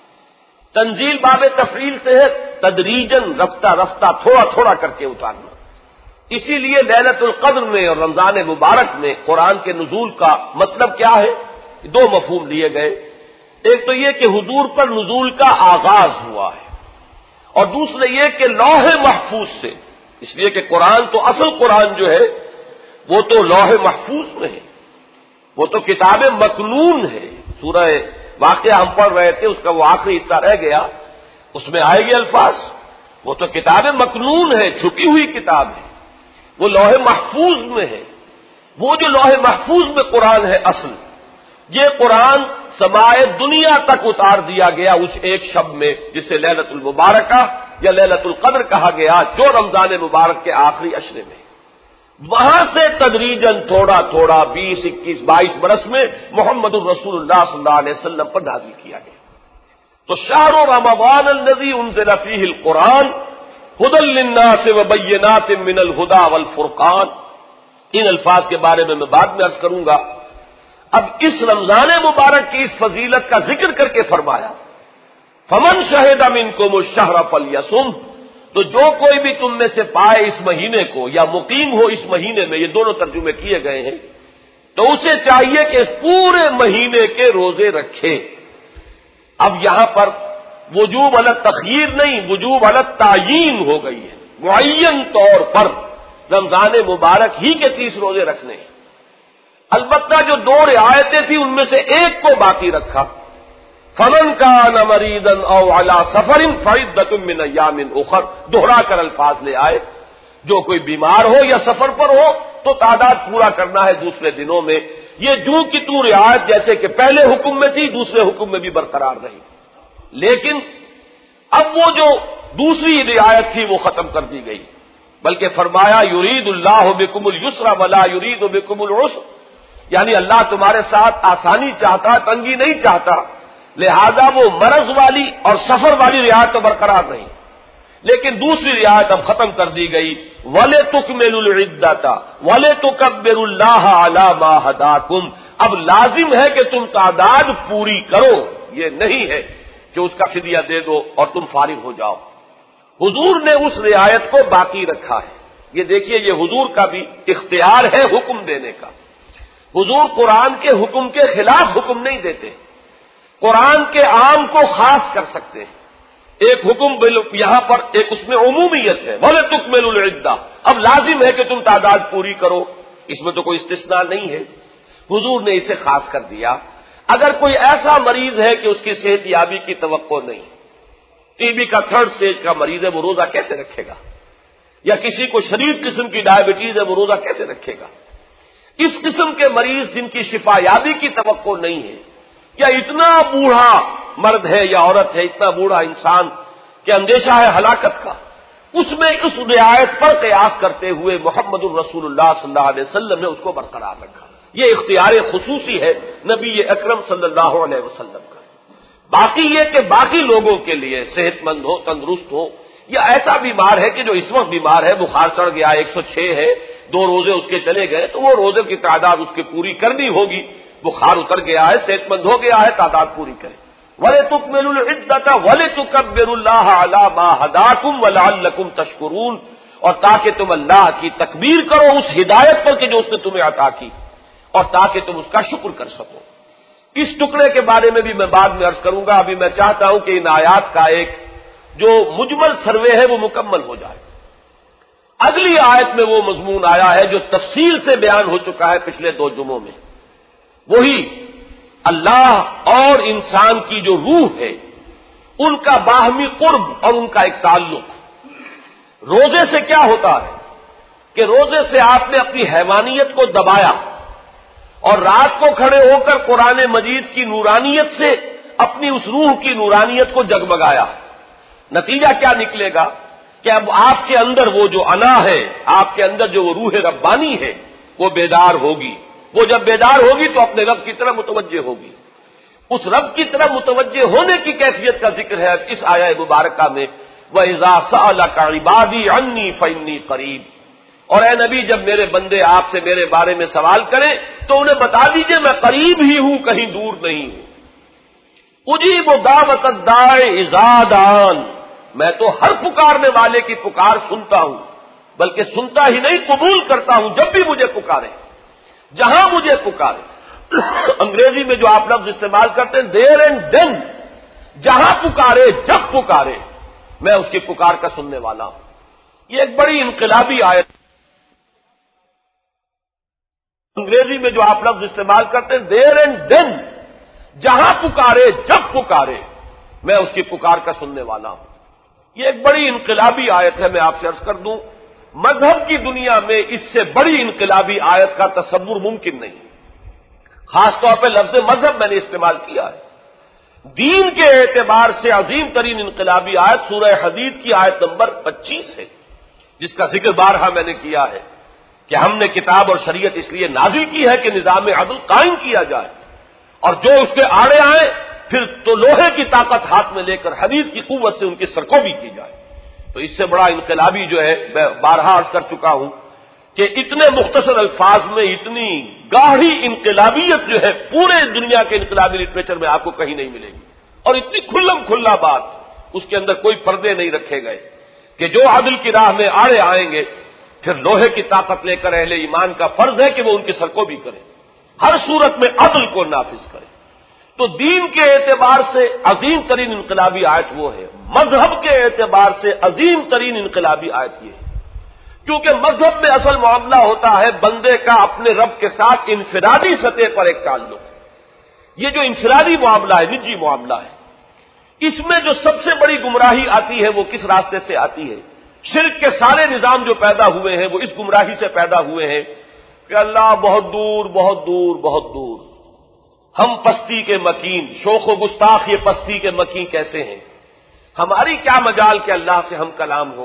تنزیل باب تفعیل سے ہے تدریجاً، رفتہ رفتہ، تھوڑا تھوڑا کر کے اتارنا۔ اسی لیے لیلۃ القدر میں اور رمضان مبارک میں قرآن کے نزول کا مطلب کیا ہے؟ دو مفہوم لیے گئے، ایک تو یہ کہ حضور پر نزول کا آغاز ہوا ہے، اور دوسرا یہ کہ لوح محفوظ سے، اس لیے کہ قرآن تو اصل قرآن جو ہے وہ تو لوح محفوظ میں ہے، وہ تو کتاب مکنون ہے۔ سورہ واقعہ ہم پڑھ رہے تھے، اس کا وہ آخری حصہ رہ گیا، اس میں آئے گے الفاظ، وہ تو کتاب مکنون ہے، چھپی ہوئی کتاب ہے، وہ لوح محفوظ میں ہے۔ وہ جو لوح محفوظ میں قرآن ہے اصل، یہ قرآن سمائے دنیا تک اتار دیا گیا اس ایک شب میں، جسے لیلۃ المبارکہ یا لیلۃ القدر کہا گیا، جو رمضان مبارک کے آخری عشرے میں۔ وہاں سے تدریجاً تھوڑا تھوڑا 20، 21، 22 برس میں محمد الرسول اللہ صلی اللہ علیہ وسلم پر نازل کیا گیا۔ تو شہر رمضان الذی انزل فیہ القرآن ھدی للناس وبینات من الھدی والفرقان، ان الفاظ کے بارے میں بعد میں عرض کروں گا۔ اب اس رمضان مبارک کی اس فضیلت کا ذکر کر کے فرمایا فمن شہد منکم الشہر فلیصم، تو جو کوئی بھی تم میں سے پائے اس مہینے کو یا مقیم ہو اس مہینے میں، یہ دونوں ترجمے کیے گئے ہیں، تو اسے چاہیے کہ اس پورے مہینے کے روزے رکھے۔ اب یہاں پر وجوب علی التخییر نہیں، وجوب علی التعیین ہو گئی ہے، معین طور پر رمضان مبارک ہی کے 30 روزے رکھنے ہیں۔ البتہ جو 2 رعایتیں تھیں ان میں سے ایک کو باقی رکھا، فمن کان مریضا او علی سفر فعدۃ من ایام اخر، دوہرا کر الفاظ لے آئے، جو کوئی بیمار ہو یا سفر پر ہو تو تعداد پورا کرنا ہے دوسرے دنوں میں۔ یہ جو کی تو رعایت جیسے کہ پہلے حکم میں تھی دوسرے حکم میں بھی برقرار رہی، لیکن اب وہ جو دوسری رعایت تھی وہ ختم کر دی گئی، بلکہ فرمایا یرید اللہ بکم اليسر ولا یرید بکم العسر، یعنی اللہ تمہارے ساتھ آسانی چاہتا، تنگی نہیں چاہتا، لہذا وہ مرض والی اور سفر والی رعایت تو برقرار رہی، لیکن دوسری رعایت اب ختم کر دی گئی، وَلِتُكْمِلُوا الْعِدَّةَ وَلِتُكَبِّرُوا اللَّهَ عَلَى مَا هَدَاكُمْ، اب لازم ہے کہ تم تعداد پوری کرو، یہ نہیں ہے کہ اس کا فدیہ دے دو اور تم فارغ ہو جاؤ۔ حضور نے اس رعایت کو باقی رکھا ہے۔ یہ دیکھیے، یہ حضور کا بھی اختیار ہے حکم دینے کا۔ حضور قرآن کے حکم کے خلاف حکم نہیں دیتے، قرآن کے عام کو خاص کر سکتے ہیں۔ ایک حکم یہاں پر ایک اس میں عمومیت ہے، وَلِتُكْمِلُوا الْعِدَّةَ، اب لازم ہے کہ تم تعداد پوری کرو، اس میں تو کوئی استثناء نہیں ہے، حضور نے اسے خاص کر دیا۔ اگر کوئی ایسا مریض ہے کہ اس کی صحت یابی کی توقع نہیں، ٹی بی کا 3rd سٹیج کا مریض ہے، وہ روزہ کیسے رکھے گا؟ یا کسی کو شدید قسم کی ڈائبٹیز ہے، وہ روزہ کیسے رکھے گا؟ اس قسم کے مریض جن کی شفا یابی کی توقع نہیں ہے، یا اتنا بوڑھا مرد ہے یا عورت ہے، اتنا بوڑھا انسان کہ اندیشہ ہے ہلاکت کا، اس میں اس رعایت پر قیاس کرتے ہوئے محمد الرسول اللہ صلی اللہ علیہ وسلم نے اس کو برقرار رکھا۔ یہ اختیار خصوصی ہے نبی اکرم صلی اللہ علیہ وسلم کا۔ باقی یہ کہ باقی لوگوں کے لیے صحت مند ہو، تندرست ہو، یا ایسا بیمار ہے کہ جو اس وقت بیمار ہے، بخار چڑھ گیا، 106 ہے، 2 روزے اس کے چلے گئے، تو وہ روزے کی تعداد اس کی پوری کرنی ہوگی۔ بخار اتر گیا ہے، صحت مند ہو گیا ہے، تعداد پوری کرے۔ وَلِتُكْمِلُوا الْعِدَّةَ وَلِتُكَبِّرُوا اللَّهَ عَلَى مَا هَدَاكُمْ وَلَعَلَّكُمْ تَشْكُرُونَ، اور تاکہ تم اللہ کی تکبیر کرو اس ہدایت پر کہ جو اس نے تمہیں عطا کی، اور تاکہ تم اس کا شکر کر سکو۔ اس ٹکڑے کے بارے میں بھی میں بعد میں عرض کروں گا، ابھی میں چاہتا ہوں کہ ان آیات کا ایک جو مجمل سروے ہے وہ مکمل ہو جائے۔ اگلی آیت میں وہ مضمون آیا ہے جو تفصیل سے بیان ہو چکا ہے پچھلے 2 جمعوں میں، وہی اللہ اور انسان کی جو روح ہے ان کا باہمی قرب اور ان کا ایک تعلق۔ روزے سے کیا ہوتا ہے کہ روزے سے آپ نے اپنی حیوانیت کو دبایا اور رات کو کھڑے ہو کر قرآن مجید کی نورانیت سے اپنی اس روح کی نورانیت کو جگمگایا۔ نتیجہ کیا نکلے گا کہ اب آپ کے اندر وہ جو انا ہے، آپ کے اندر جو وہ روح ربانی ہے، وہ بیدار ہوگی. وہ جب بیدار ہوگی تو اپنے رب کی طرف متوجہ ہوگی. اس رب کی طرف متوجہ ہونے کی کیفیت کا ذکر ہے اس آیہ مبارکہ میں. وَإِذَا سَأَلَكَ عِبَادِي عَنِّي فَإِنِّي قَرِيبٌ. اور اے نبی جب میرے بندے آپ سے میرے بارے میں سوال کریں تو انہیں بتا دیجئے میں قریب ہی ہوں، کہیں دور نہیں ہوں. اجیب دعوت الداع اذا دعان. میں تو ہر پکارنے والے کی پکار سنتا ہوں، بلکہ سنتا ہی نہیں قبول کرتا ہوں جب بھی مجھے پکارے، جہاں مجھے پکارے. انگریزی میں جو آپ لفظ استعمال کرتے ہیں دیر اینڈ دین، جہاں پکارے جب پکارے میں اس کی پکار کا سننے والا ہوں. یہ ایک بڑی انقلابی آیت. انگریزی میں جو آپ لفظ استعمال کرتے ہیں دیر اینڈ دین، جہاں پکارے جب پکارے میں اس کی پکار کا سننے والا ہوں. یہ ایک بڑی انقلابی آیت ہے. میں آپ سے عرض کر دوں مذہب کی دنیا میں اس سے بڑی انقلابی آیت کا تصور ممکن نہیں. خاص طور پہ لفظ مذہب میں نے استعمال کیا ہے. دین کے اعتبار سے عظیم ترین انقلابی آیت سورہ حدید کی آیت نمبر 25 ہے، جس کا ذکر بارہا میں نے کیا ہے کہ ہم نے کتاب اور شریعت اس لیے نازل کی ہے کہ نظام عدل قائم کیا جائے، اور جو اس کے آڑے آئے پھر تو لوہے کی طاقت ہاتھ میں لے کر حدید کی قوت سے ان کی سرکوبی کی جائے. تو اس سے بڑا انقلابی جو ہے میں بارہا عرض کر چکا ہوں کہ اتنے مختصر الفاظ میں اتنی گاڑھی انقلابیت جو ہے پورے دنیا کے انقلابی لٹریچر میں آپ کو کہیں نہیں ملے گی. اور اتنی کھلم کھلا بات، اس کے اندر کوئی پردے نہیں رکھے گئے کہ جو عدل کی راہ میں آڑے آئیں گے پھر لوہے کی طاقت لے کر اہل ایمان کا فرض ہے کہ وہ ان کی سرکوبی کرے، ہر صورت میں عدل کو نافذ کرے. تو دین کے اعتبار سے عظیم ترین انقلابی آیت وہ ہے. مذہب کے اعتبار سے عظیم ترین انقلابی آیت یہ ہے، کیونکہ مذہب میں اصل معاملہ ہوتا ہے بندے کا اپنے رب کے ساتھ انفرادی سطح پر ایک تعلق. یہ جو انفرادی معاملہ ہے، نجی معاملہ ہے، اس میں جو سب سے بڑی گمراہی آتی ہے وہ کس راستے سے آتی ہے؟ شرک کے سارے نظام جو پیدا ہوئے ہیں وہ اس گمراہی سے پیدا ہوئے ہیں کہ اللہ بہت دور بہت دور بہت دور، ہم پستی کے مکین، شوخ و گستاخ یہ پستی کے مکین کیسے ہیں، ہماری کیا مجال کہ اللہ سے ہم کلام ہو.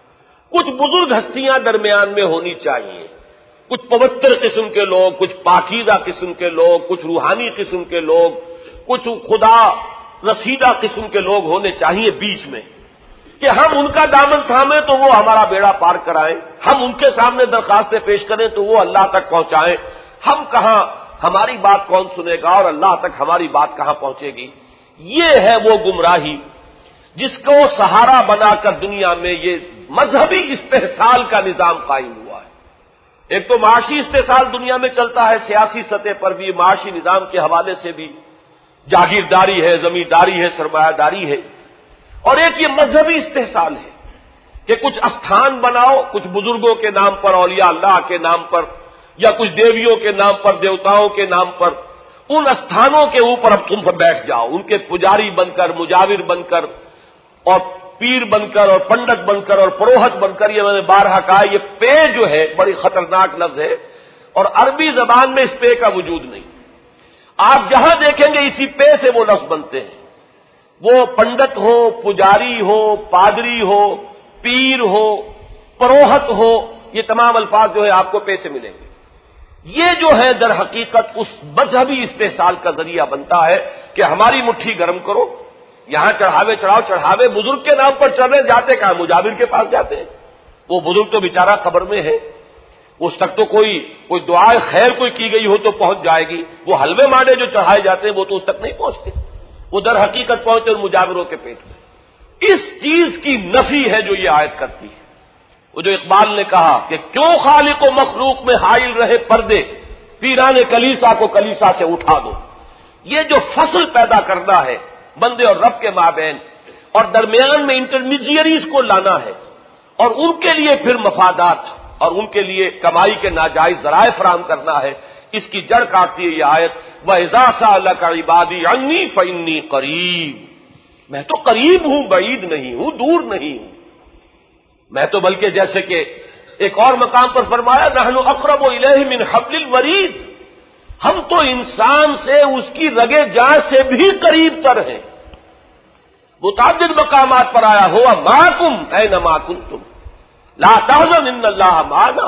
کچھ بزرگ ہستیاں درمیان میں ہونی چاہیے، کچھ پوتر قسم کے لوگ، کچھ پاکیزہ قسم کے لوگ، کچھ روحانی قسم کے لوگ، کچھ خدا رسیدہ قسم کے لوگ ہونے چاہیے بیچ میں کہ ہم ان کا دامن تھامیں تو وہ ہمارا بیڑا پار کرائیں، ہم ان کے سامنے درخواستیں پیش کریں تو وہ اللہ تک پہنچائیں. ہم کہاں، ہماری بات کون سنے گا اور اللہ تک ہماری بات کہاں پہنچے گی؟ یہ ہے وہ گمراہی جس کو سہارا بنا کر دنیا میں یہ مذہبی استحصال کا نظام قائم ہوا ہے. ایک تو معاشی استحصال دنیا میں چلتا ہے، سیاسی سطح پر بھی، معاشی نظام کے حوالے سے بھی، جاگیرداری ہے، زمینداری ہے، سرمایہ داری ہے. اور ایک یہ مذہبی استحصال ہے کہ کچھ استھان بناؤ، کچھ بزرگوں کے نام پر، اولیاء اللہ کے نام پر، یا کچھ دیویوں کے نام پر، دیوتاؤں کے نام پر، ان استھانوں کے اوپر اب تم بیٹھ جاؤ، ان کے پجاری بن کر، مجاور بن کر، اور پیر بن کر، اور پنڈت بن کر، اور پروہت بن کر. یہ میں نے بارہا کہا یہ پے جو ہے بڑی خطرناک لفظ ہے، اور عربی زبان میں اس پے کا وجود نہیں. آپ جہاں دیکھیں گے اسی پے سے وہ لفظ بنتے ہیں. وہ پنڈت ہو، پجاری ہو، پادری ہو، پیر ہو، پروہت ہو، یہ تمام الفاظ جو ہے آپ کو پے سے ملیں گے. یہ جو ہے در حقیقت اس مذہبی استحصال کا ذریعہ بنتا ہے کہ ہماری مٹھی گرم کرو، یہاں چڑھاوے چڑھاؤ. چڑھاوے بزرگ کے نام پر چڑھ رہے، جاتے کہاں؟ مجاور کے پاس جاتے ہیں. وہ بزرگ تو بیچارہ قبر میں ہے، اس تک تو کوئی دعائے خیر کوئی کی گئی ہو تو پہنچ جائے گی. وہ حلوے مانڈے جو چڑھائے جاتے ہیں وہ تو اس تک نہیں پہنچتے، وہ در حقیقت پہنچتے ان مجاوروں کے پیٹ میں. اس چیز کی نفی ہے جو یہ آیت کرتی ہے. وہ جو اقبال نے کہا کہ کیوں خالق و مخلوق میں حائل رہے پردے، پیران کلیسا کو کلیسا سے اٹھا دو. یہ جو فصل پیدا کرنا ہے بندے اور رب کے مابین، اور درمیان میں انٹرمیڈیئریز کو لانا ہے، اور ان کے لیے پھر مفادات اور ان کے لیے کمائی کے ناجائز ذرائع فراہم کرنا ہے، اس کی جڑ کاٹتی ہے یہ آیت. وَإِذَا سَأَلَكَ عِبَادِي عَنِّي فَإِنِّي قَرِيبٌ. میں تو قریب ہوں، بعید نہیں ہوں، دور نہیں ہوں. میں تو بلکہ جیسے کہ ایک اور مقام پر فرمایا نحن اقرب الیہ من حبل الورید، ہم تو انسان سے اس کی رگے جان سے بھی قریب تر ہیں. متعدد مقامات پر آیا ہوا معکم اینما کنتم لا تحزن ان اللہ معنا.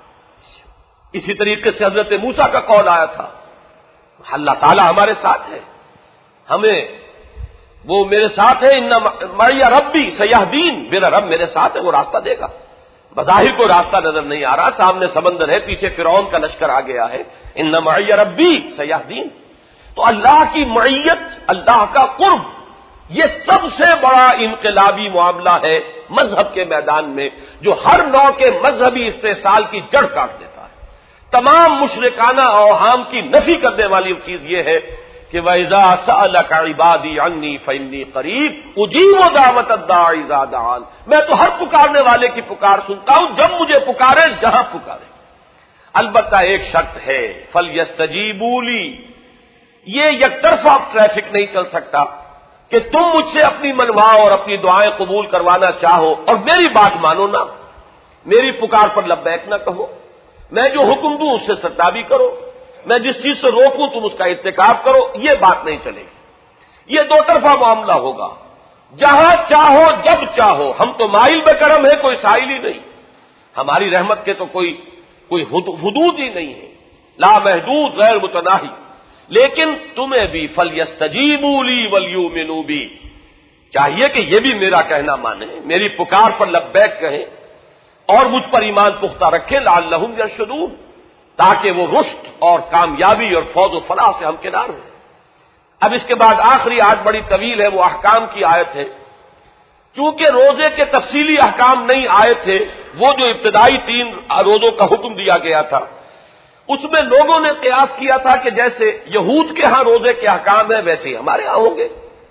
اسی طریقے سے حضرت موسیٰ کا قول آیا تھا اللہ تعالیٰ ہمارے ساتھ ہے، ہمیں وہ میرے ساتھ ہے، ان معی ربی سیہدین، میرا رب میرے ساتھ ہے، وہ راستہ دے گا. بظاہر کوئی راستہ نظر نہیں آ رہا، سامنے سمندر ہے، پیچھے فرعون کا لشکر آ گیا ہے. ان معی ربی سیہدین. تو اللہ کی معیت، اللہ کا قرب، یہ سب سے بڑا انقلابی معاملہ ہے مذہب کے میدان میں، جو ہر نوع کے مذہبی استحصال کی جڑ کاٹ دیتا ہے. تمام مشرکانہ اوہام کی نفی کرنے والی چیز یہ ہے کہ وَإِذَا سَأَلَكَ عِبَادِي عَنِّي فَإِنِّي قَرِيبٌ أُجِيبُ دَعْوَةَ الدَّاعِ إِذَا دَعَانِ. میں تو ہر پکارنے والے کی پکار سنتا ہوں جب مجھے پکارے، جہاں پکارے. البتہ ایک شرط ہے، فَلْيَسْتَجِيبُوا لِي. یہ یک طرفہ ٹریفک نہیں چل سکتا کہ تم مجھ سے اپنی منواؤ اور اپنی دعائیں قبول کروانا چاہو اور میری بات مانو نہ، میری پکار پر لبیک نہ کہو. میں جو حکم دوں اس سے سرتابی کرو، میں جس چیز سے روکوں تم اس کا ارتکاب کرو. یہ بات نہیں چلے گی، یہ دو طرفہ معاملہ ہوگا. جہاں چاہو جب چاہو. ہم تو مائل بے کرم ہے، کوئی سائل ہی نہیں. ہماری رحمت کے تو کوئی حدود ہی نہیں ہے، لا محدود غیر متناہی. لیکن تمہیں بھی فَلْيَسْتَجِيبُوا لِي وَلْيُؤْمِنُوا بِي، چاہیے کہ یہ بھی میرا کہنا مانیں، میری پکار پر لبیک کہیں اور مجھ پر ایمان پختہ رکھیں، لعلہم یرشدون، تاکہ وہ رشد اور کامیابی اور فوز و فلاح سے ہمکنار ہوں. اب اس کے بعد آخری آیت بڑی طویل ہے، وہ احکام کی آیت ہے. چونکہ روزے کے تفصیلی احکام نہیں آئے تھے، وہ جو ابتدائی 3 روزوں کا حکم دیا گیا تھا اس میں لوگوں نے قیاس کیا تھا کہ جیسے یہود کے ہاں روزے کے احکام ہیں ویسے ہی ہمارے ہاں ہوں گے.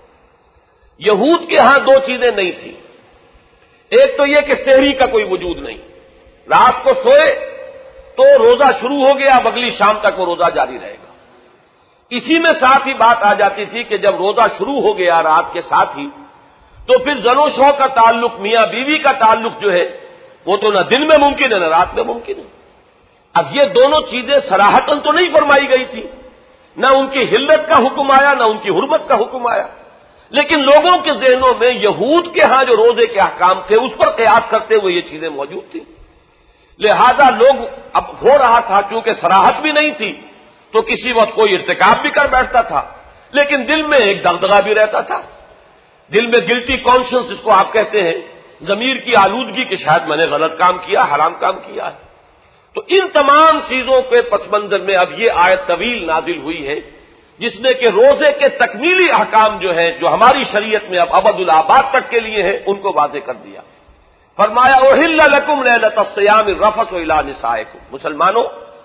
یہود کے ہاں 2 چیزیں نہیں تھیں. ایک تو یہ کہ سحری کا کوئی وجود نہیں، رات کو سوئے تو روزہ شروع ہو گیا، اب اگلی شام تک وہ روزہ جاری رہے گا. اسی میں ساتھ ہی بات آ جاتی تھی کہ جب روزہ شروع ہو گیا رات کے ساتھ ہی تو پھر زن و شوہر کا تعلق، میاں بیوی کا تعلق جو ہے وہ تو نہ دن میں ممکن ہے نہ رات میں ممکن ہے. اب یہ دونوں چیزیں صراحتاً تو نہیں فرمائی گئی تھی، نہ ان کی حلت کا حکم آیا نہ ان کی حرمت کا حکم آیا، لیکن لوگوں کے ذہنوں میں یہود کے ہاں جو روزے کے احکام تھے اس پر قیاس کرتے ہوئے یہ چیزیں موجود تھیں. لہذا لوگ اب ہو رہا تھا، چونکہ صراحت بھی نہیں تھی تو کسی وقت کوئی ارتکاب بھی کر بیٹھتا تھا، لیکن دل میں ایک دغدغہ بھی رہتا تھا، دل میں گلٹی کانشنس جس کو آپ کہتے ہیں، ضمیر کی آلودگی کہ شاید میں نے غلط کام کیا، حرام کام کیا ہے. تو ان تمام چیزوں کے پس منظر میں اب یہ آیت طویل نازل ہوئی ہے جس نے کہ روزے کے تکمیلی احکام جو ہیں، جو ہماری شریعت میں اب ابد الآباد تک کے لیے ہیں، ان کو واضح کر دیا. فرمایا احل لکم لیلۃ الصیام الرفث الی نسائکم. مسلمانوں،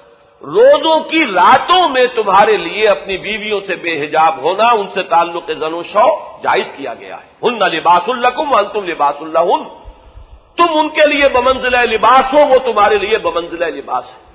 روزوں کی راتوں میں تمہارے لیے اپنی بیویوں سے بے حجاب ہونا، ان سے تعلق زن و شو جائز کیا گیا ہے. ہن لباس لکم وانتم لباس لہن. تم ان کے لیے بمنزلہ لباس ہو، وہ تمہارے لیے بمنزلہ لباس ہے.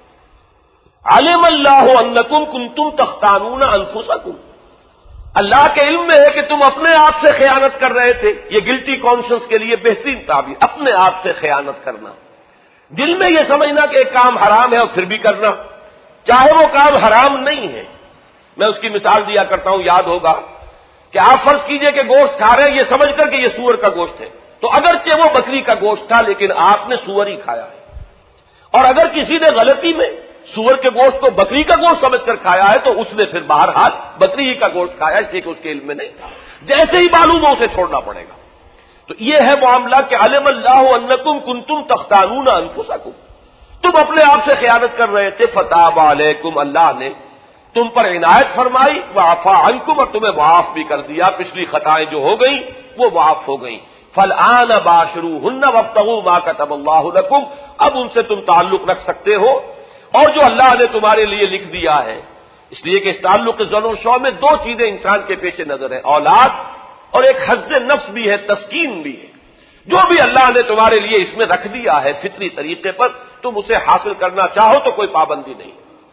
علم اللہ انکم کنتم تختانون انفسکم. اللہ کے علم میں ہے کہ تم اپنے آپ سے خیانت کر رہے تھے. یہ گلٹی کانشنس کے لیے بہترین تعبیر، اپنے آپ سے خیانت کرنا. دل میں یہ سمجھنا کہ ایک کام حرام ہے اور پھر بھی کرنا، چاہے وہ کام حرام نہیں ہے. میں اس کی مثال دیا کرتا ہوں، یاد ہوگا کہ آپ فرض کیجئے کہ گوشت کھا رہے ہیں یہ سمجھ کر کہ یہ سور کا گوشت ہے، تو اگرچہ وہ بکری کا گوشت تھا لیکن آپ نے سور ہی کھایا ہے. اور اگر کسی نے غلطی میں سور کے گوشت کو بکری کا گوشت سمجھ کر کھایا ہے تو اس نے پھر بہرحال بکری ہی کا گوشت کھایا، اس لیے کہ اس کے علم میں نہیں تھا. جیسے ہی معلوم ہو اسے چھوڑنا پڑے گا. تو یہ ہے معاملہ کہ علم اللہ انکم کنتم تختانون انفسکم. تم اپنے آپ سے خیانت کر رہے تھے، فتاب علیکم، اللہ نے تم پر عنایت فرمائی، وعفا عنکم، اور تمہیں معاف بھی کر دیا. پچھلی خطائیں جو ہو گئیں وہ معاف ہو گئیں. فالآن باشروہن وابتغوا ما كتب اللہ لکم. اب ان سے تم تعلق رکھ سکتے ہو اور جو اللہ نے تمہارے لیے لکھ دیا ہے. اس لیے کہ اس تعلق کے زن و شو میں 2 چیزیں انسان کے پیش نظر ہیں، اولاد اور ایک حظ نفس بھی ہے، تسکین بھی ہے. جو بھی اللہ نے تمہارے لیے اس میں رکھ دیا ہے فطری طریقے پر، تم اسے حاصل کرنا چاہو تو کوئی پابندی نہیں.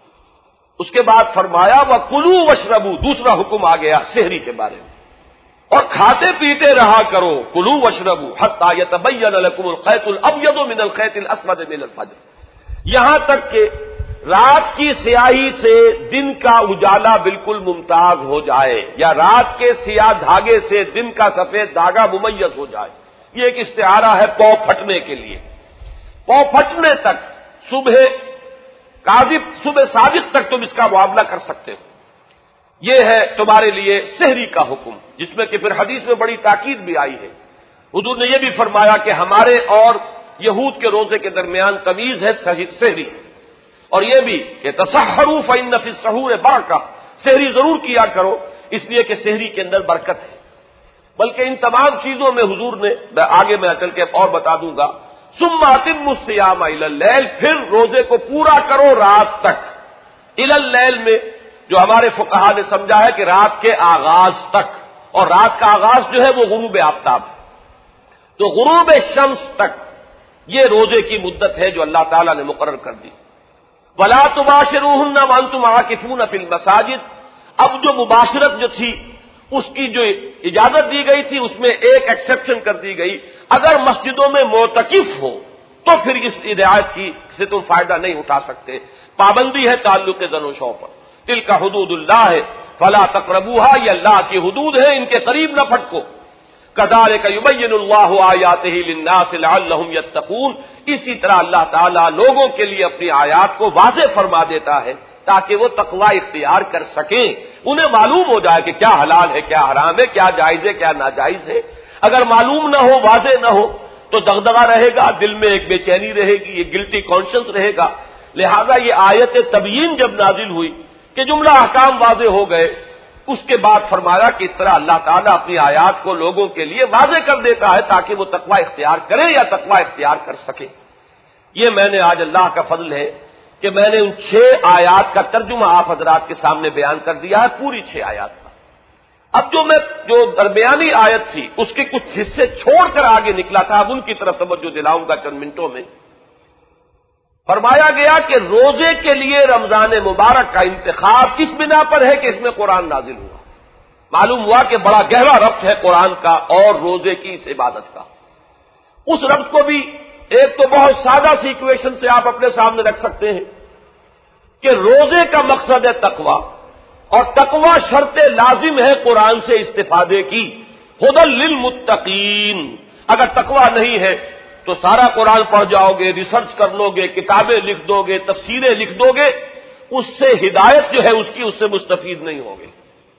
اس کے بعد فرمایا وَكُلُوا وَاشْرَبُوا. دوسرا حکم آ گیا سحری کے بارے میں، اور کھاتے پیتے رہا کرو. کلوا واشربوا حتى يتبين لكم الخيط الابيض من الخيط الاسود من الفجر. یہاں تک کہ رات کی سیاہی سے دن کا اجالا بالکل ممتاز ہو جائے یا رات کے سیاہ دھاگے سے دن کا سفید دھاگا ممیز ہو جائے. یہ ایک استعارہ ہے پاؤ پھٹنے کے لیے. پاؤ پھٹنے تک صبح صادق تک تم اس کا معاملہ کر سکتے ہو. یہ ہے تمہارے لیے سحری کا حکم، جس میں کہ پھر حدیث میں بڑی تاکید بھی آئی ہے. حضور نے یہ بھی فرمایا کہ ہمارے اور یہود کے روزے کے درمیان تمیز ہے سحری، اور یہ بھی کہ تسحروا فإن فی السحور برکہ، سحری ضرور کیا کرو اس لیے کہ سحری کے اندر برکت ہے. بلکہ ان تمام چیزوں میں حضور نے، آگے میں چل کے اور بتا دوں گا، ثم اتموا الصیام الی اللیل، پھر روزے کو پورا کرو رات تک. الی اللیل میں جو ہمارے فقہا نے سمجھا ہے کہ رات کے آغاز تک، اور رات کا آغاز جو ہے وہ غروب آفتاب ہے. تو غروب شمس تک یہ روزے کی مدت ہے جو اللہ تعالیٰ نے مقرر کر دی. وَلَا تُبَاشِرُوهُنَّ وَأَنْتُمْ عَاكِفُونَ فِي الْمَسَاجِدِ، اب جو مباشرت جو تھی اس کی جو اجازت دی گئی تھی اس میں ایک ایکسپشن کر دی گئی، اگر مسجدوں میں معتکف ہو تو پھر اس ہدایت کی سے تم فائدہ نہیں اٹھا سکتے. پابندی ہے تعلق زن و شو پر. تلک حدود اللہ ہے فلا تقربوها، یہ اللہ کی حدود ہے، ان کے قریب نہ پھٹکو. کذالک یبین اللہ آیاتہ للناس لعلہم یتقون، اسی طرح اللہ تعالیٰ لوگوں کے لیے اپنی آیات کو واضح فرما دیتا ہے تاکہ وہ تقوی اختیار کر سکیں، انہیں معلوم ہو جائے کہ کیا حلال ہے کیا حرام ہے، کیا جائز ہے کیا ناجائز ہے. اگر معلوم نہ ہو، واضح نہ ہو تو دغدغہ رہے گا، دل میں ایک بے چینی رہے گی، یہ گلٹی کانشنس رہے گا. لہذا یہ آیت تبیین جب نازل ہوئی کہ جملہ احکام واضح ہو گئے، اس کے بعد فرمایا کہ اس طرح اللہ تعالیٰ اپنی آیات کو لوگوں کے لیے واضح کر دیتا ہے تاکہ وہ تقوی اختیار کریں یا تقوی اختیار کر سکیں. یہ میں نے آج اللہ کا فضل ہے کہ میں نے ان 6 آیات کا ترجمہ آپ حضرات کے سامنے بیان کر دیا ہے، پوری 6 آیات کا. اب جو درمیانی آیت تھی اس کے کچھ حصے چھوڑ کر آگے نکلا تھا، اب ان کی طرف توجہ دلاؤں گا چند منٹوں میں. فرمایا گیا کہ روزے کے لیے رمضان مبارک کا انتخاب کس بنا پر ہے کہ اس میں قرآن نازل ہوا. معلوم ہوا کہ بڑا گہرا ربط ہے قرآن کا اور روزے کی اس عبادت کا. اس ربط کو بھی ایک تو بہت سادہ سی ایکویشن سے آپ اپنے سامنے رکھ سکتے ہیں کہ روزے کا مقصد ہے تقوی، اور تقوی شرط لازم ہے قرآن سے استفادے کی. ھدی للمتقین، اگر تقوی نہیں ہے تو سارا قرآن پڑھ جاؤ گے، ریسرچ کر لو گے، کتابیں لکھ دو گے، تفسیریں لکھ دو گے، اس سے ہدایت جو ہے اس سے مستفید نہیں ہوگی.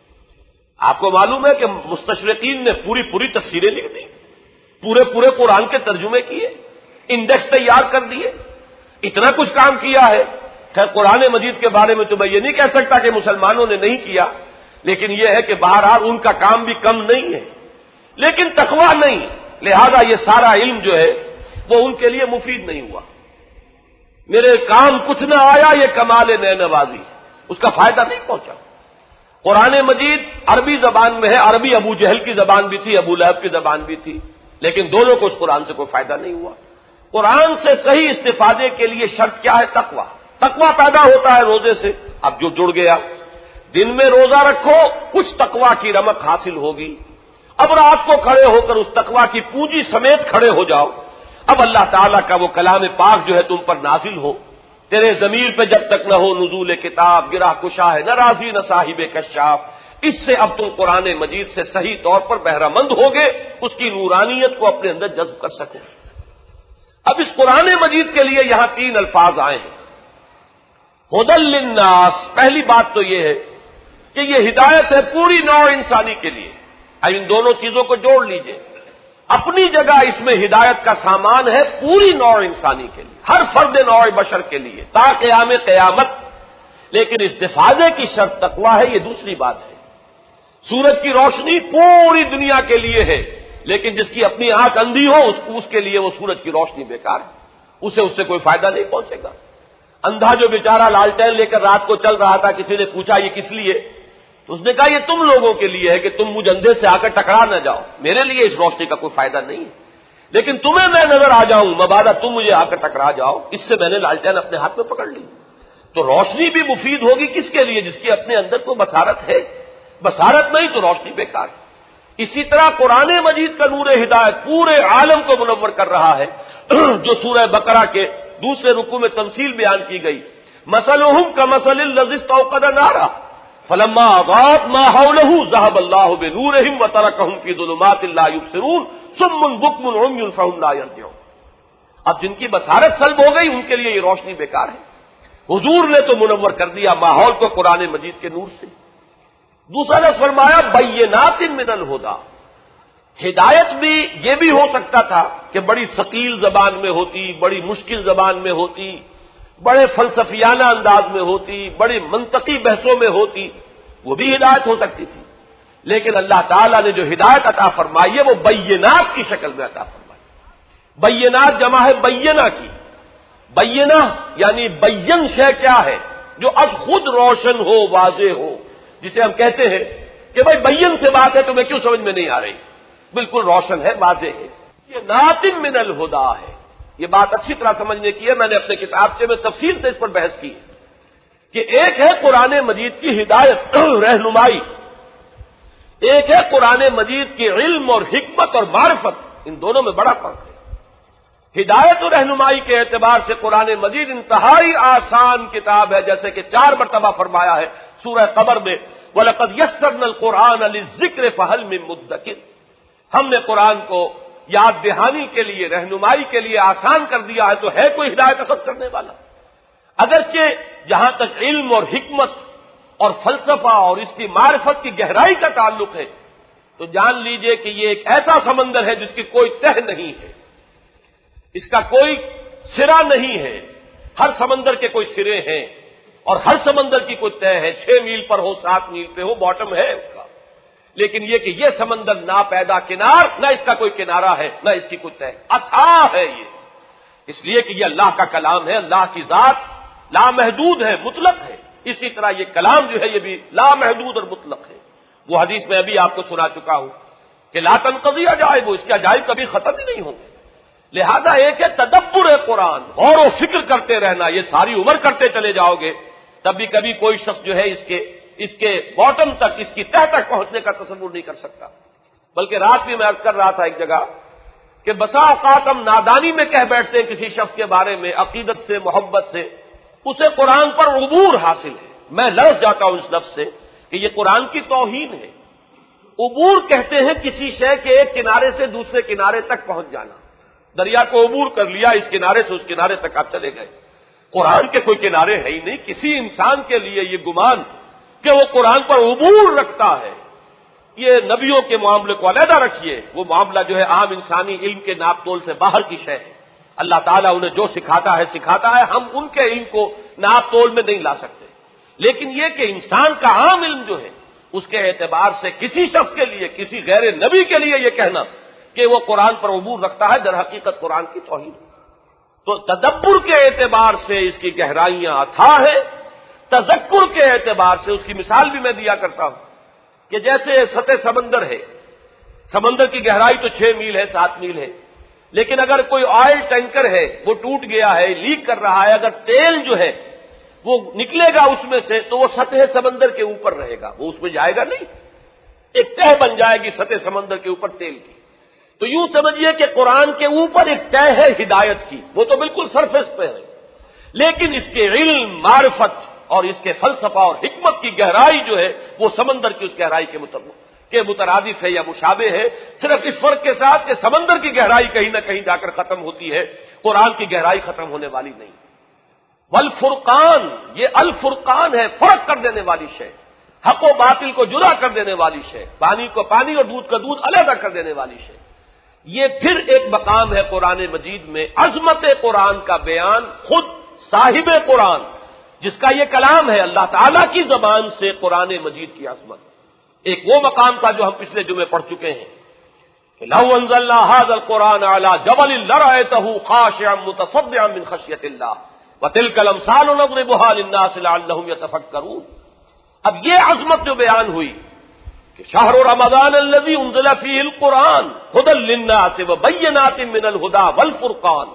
آپ کو معلوم ہے کہ مستشرقین نے پوری تفسیریں لکھ دی، پورے قرآن کے ترجمے کیے، انڈیکس تیار کر دیے، اتنا کچھ کام کیا ہے. خیر قرآن مجید کے بارے میں تو میں یہ نہیں کہہ سکتا کہ مسلمانوں نے نہیں کیا، لیکن یہ ہے کہ بہرحال ان کا کام بھی کم نہیں ہے، لیکن تقوی نہیں. لہذا یہ سارا علم جو ہے وہ ان کے لیے مفید نہیں ہوا. میرے کام کچھ نہ آیا، یہ کمال نئے نوازی، اس کا فائدہ نہیں پہنچا. قرآن مجید عربی زبان میں ہے، عربی ابو جہل کی زبان بھی تھی، ابو لہب کی زبان بھی تھی، لیکن دونوں کو اس قرآن سے کوئی فائدہ نہیں ہوا. قرآن سے صحیح استفادے کے لیے شرط کیا ہے؟ تقوی. تقوی پیدا ہوتا ہے روزے سے. اب جو جڑ گیا، دن میں روزہ رکھو، کچھ تقوی کی رمق حاصل ہوگی. اب رات کو کھڑے ہو کر اس تقوی کی پونجی سمیت کھڑے ہو جاؤ. اب اللہ تعالیٰ کا وہ کلام پاک جو ہے تم پر نازل ہو. تیرے ضمیر پہ جب تک نہ ہو نزول کتاب، گرہ کشا ہے نہ راضی نہ صاحب کشاف، اس سے اب تم قرآن مجید سے صحیح طور پر بہرہ مند ہوگے، اس کی نورانیت کو اپنے اندر جذب کر سکو. اب اس قرآن مجید کے لیے یہاں 3 الفاظ آئے ہیں. ھدی للناس، پہلی بات تو یہ ہے کہ یہ ہدایت ہے پوری نوع انسانی کے لیے. اب ان دونوں چیزوں کو جوڑ لیجئے. اپنی جگہ اس میں ہدایت کا سامان ہے پوری نوع انسانی کے لیے، ہر فرد نوع بشر کے لیے تا قیام قیامت. لیکن استفادے کی شرط تقوی ہے، یہ دوسری بات ہے. سورج کی روشنی پوری دنیا کے لیے ہے، لیکن جس کی اپنی آنکھ اندھی ہو اس کے لیے وہ سورج کی روشنی بیکار ہے، اس سے کوئی فائدہ نہیں پہنچے گا. اندھا جو بیچارہ لالٹین لے کر رات کو چل رہا تھا، کسی نے پوچھا یہ کس لیے، تو اس نے کہا یہ تم لوگوں کے لیے ہے کہ تم مجھ اندھے سے آ کر ٹکرا نہ جاؤ. میرے لیے اس روشنی کا کوئی فائدہ نہیں ہے، لیکن تمہیں میں نظر آ جاؤں، مبادا تم مجھے آ کر ٹکرا جاؤ، اس سے میں نے لالٹین اپنے ہاتھ میں پکڑ لی. تو روشنی بھی مفید ہوگی کس کے لیے؟ جس کی اپنے اندر کوئی بصارت ہے. بصارت نہیں تو روشنی بیکار. اسی طرح قرآن مجید کا نور ہدایت پورے عالم کو منور کر رہا ہے. جو سورہ بقرہ کے دوسرے رکوع میں تمثیل بیان کی گئی، مثلهم كمثل الذي استوقد نارا فلما اضاءت ما حوله ذهب الله بنورهم وتركهم في ظلمات لا يبصرون صم بكم عمي فهم لا يرجعون. اب جن کی بصارت سلب ہو گئی ان کے لیے یہ روشنی بیکار ہے. حضور نے تو منور کر دیا ماحول کو قرآن مجید کے نور سے. دوسرا نے فرمایا بینات من الہدی. ہدایت بھی یہ بھی ہو سکتا تھا کہ بڑی ثقیل زبان میں ہوتی، بڑی مشکل زبان میں ہوتی، بڑے فلسفیانہ انداز میں ہوتی، بڑی منطقی بحثوں میں ہوتی، وہ بھی ہدایت ہو سکتی تھی. لیکن اللہ تعالیٰ نے جو ہدایت عطا فرمائی ہے وہ بینات کی شکل میں عطا فرمائی. بینات جمع ہے بینہ کی. بینہ یعنی بین شے کیا ہے؟ جو از خود روشن ہو، واضح ہو، جسے ہم کہتے ہیں کہ بھائی بین سے بات ہے تمہیں کیوں سمجھ میں نہیں آ رہی؟ بالکل روشن ہے، واضح ہے. یہ ناتم من الہدا ہے. یہ بات اچھی طرح سمجھنے کی ہے. میں نے اپنے کتابچے میں تفصیل سے اس پر بحث کی کہ ایک ہے قرآن مجید کی ہدایت رہنمائی، ایک ہے قرآن مجید کی علم اور حکمت اور معرفت. ان دونوں میں بڑا فرق ہے. ہدایت اور رہنمائی کے اعتبار سے قرآن مجید انتہائی آسان کتاب ہے، جیسے کہ 4 مرتبہ فرمایا ہے سورہ قمر میں وَلَقَدْ يَسَّرْنَا الْقُرْآنَ لِلذِّكْرِ فَهَلْ مِن مُدَّكِرٍ. ہم نے قرآن کو یاد دہانی کے لیے، رہنمائی کے لیے آسان کر دیا ہے، تو ہے کوئی ہدایت اخذ کرنے والا؟ اگرچہ جہاں تک علم اور حکمت اور فلسفہ اور اس کی معرفت کی گہرائی کا تعلق ہے تو جان لیجئے کہ یہ ایک ایسا سمندر ہے جس کی کوئی تہ نہیں ہے، اس کا کوئی سرا نہیں ہے. ہر سمندر کے کوئی سرے ہیں اور ہر سمندر کی کوئی تہ ہے. 6 میل پر ہو، 7 میل پہ ہو، باٹم ہے اس کا. لیکن یہ کہ یہ سمندر نا پیدا کنار، نہ اس کا کوئی کنارہ ہے، نہ اس کی کوئی تہ. اتھاہ ہے یہ. اس لیے کہ یہ اللہ کا کلام ہے، اللہ کی ذات لامحدود ہے، مطلق ہے. اسی طرح یہ کلام جو ہے یہ بھی لامحدود اور مطلق ہے. وہ حدیث میں ابھی آپ کو سنا چکا ہوں کہ لا تنقضی عجائب، اس کے عجائب کبھی ختم ہی نہیں ہوں گے. لہذا ایک ہے تدبر قرآن، غور و فکر کرتے رہنا. یہ ساری عمر کرتے چلے جاؤ گے تب بھی کبھی کوئی شخص جو ہے اس کے باٹم تک، اس کی تہ تک پہنچنے کا تصور نہیں کر سکتا. بلکہ رات بھی میں عرض کر رہا تھا ایک جگہ کہ بسا اوقات ہم نادانی میں کہہ بیٹھتے ہیں کسی شخص کے بارے میں، عقیدت سے، محبت سے، اسے قرآن پر عبور حاصل ہے. میں لرز جاتا ہوں اس لفظ سے کہ یہ قرآن کی توہین ہے. عبور کہتے ہیں کسی شے کے ایک کنارے سے دوسرے کنارے تک پہنچ جانا. دریا کو عبور کر لیا، اس کنارے سے اس کنارے تک آپ چلے گئے. قرآن کے کوئی کنارے ہے ہی نہیں. کسی انسان کے لیے یہ گمان کہ وہ قرآن پر عبور رکھتا ہے، یہ نبیوں کے معاملے کو علیحدہ رکھیے. وہ معاملہ جو ہے عام انسانی علم کے ناپ تول سے باہر کی شے ہے. اللہ تعالیٰ انہیں جو سکھاتا ہے سکھاتا ہے. ہم ان کے علم کو ناپ تول میں نہیں لا سکتے. لیکن یہ کہ انسان کا عام علم جو ہے اس کے اعتبار سے کسی شخص کے لیے، کسی غیر نبی کے لیے یہ کہنا کہ وہ قرآن پر عبور رکھتا ہے در حقیقت قرآن کی توہین. تو تدبر کے اعتبار سے اس کی گہرائیاں اتھاہ ہے. تذکر کے اعتبار سے اس کی مثال بھی میں دیا کرتا ہوں کہ جیسے سطح سمندر ہے، سمندر کی گہرائی تو 6 میل ہے، 7 میل ہے. لیکن اگر کوئی آئل ٹینکر ہے وہ ٹوٹ گیا ہے، لیک کر رہا ہے، اگر تیل جو ہے وہ نکلے گا اس میں سے تو وہ سطح سمندر کے اوپر رہے گا، وہ اس میں جائے گا نہیں. ایک تہ بن جائے گی سطح سمندر کے اوپر تیل کی. تو یوں سمجھیے کہ قرآن کے اوپر ایک تہ ہے ہدایت کی، وہ تو بالکل سرفیس پہ ہے. لیکن اس کے علم، معرفت اور اس کے فلسفہ اور حکمت کی گہرائی جو ہے وہ سمندر کی اس گہرائی کے مترادف ہے یا مشابہ ہے. صرف اس فرق کے ساتھ کہ سمندر کی گہرائی کہیں نہ کہیں جا کر ختم ہوتی ہے، قرآن کی گہرائی ختم ہونے والی نہیں. والفرقان، یہ الفرقان ہے، فرق کر دینے والی شے، حق و باطل کو جدا کر دینے والی شے، پانی کو پانی اور دودھ کا دودھ علیحدہ کر دینے والی شے. یہ پھر ایک مقام ہے قرآن مجید میں عظمت قرآن کا بیان. خود صاحب قرآن جس کا یہ کلام ہے اللہ تعالیٰ کی زبان سے قرآن مجید کی عظمت. ایک وہ مقام تھا جو ہم پچھلے جمعے پڑھ چکے ہیں کہ لو انزلنا هذا القرآن على جبل لرأيته خاشعا متصدعا من خشية الله وتلك الامثال نضربها للناس لعلهم يتفكرون. اب یہ عظمت جو بیان ہوئی کہ شہر رمضان الذي انزل فيه القرآن هدى للناس وبينات من الهدى والفرقان.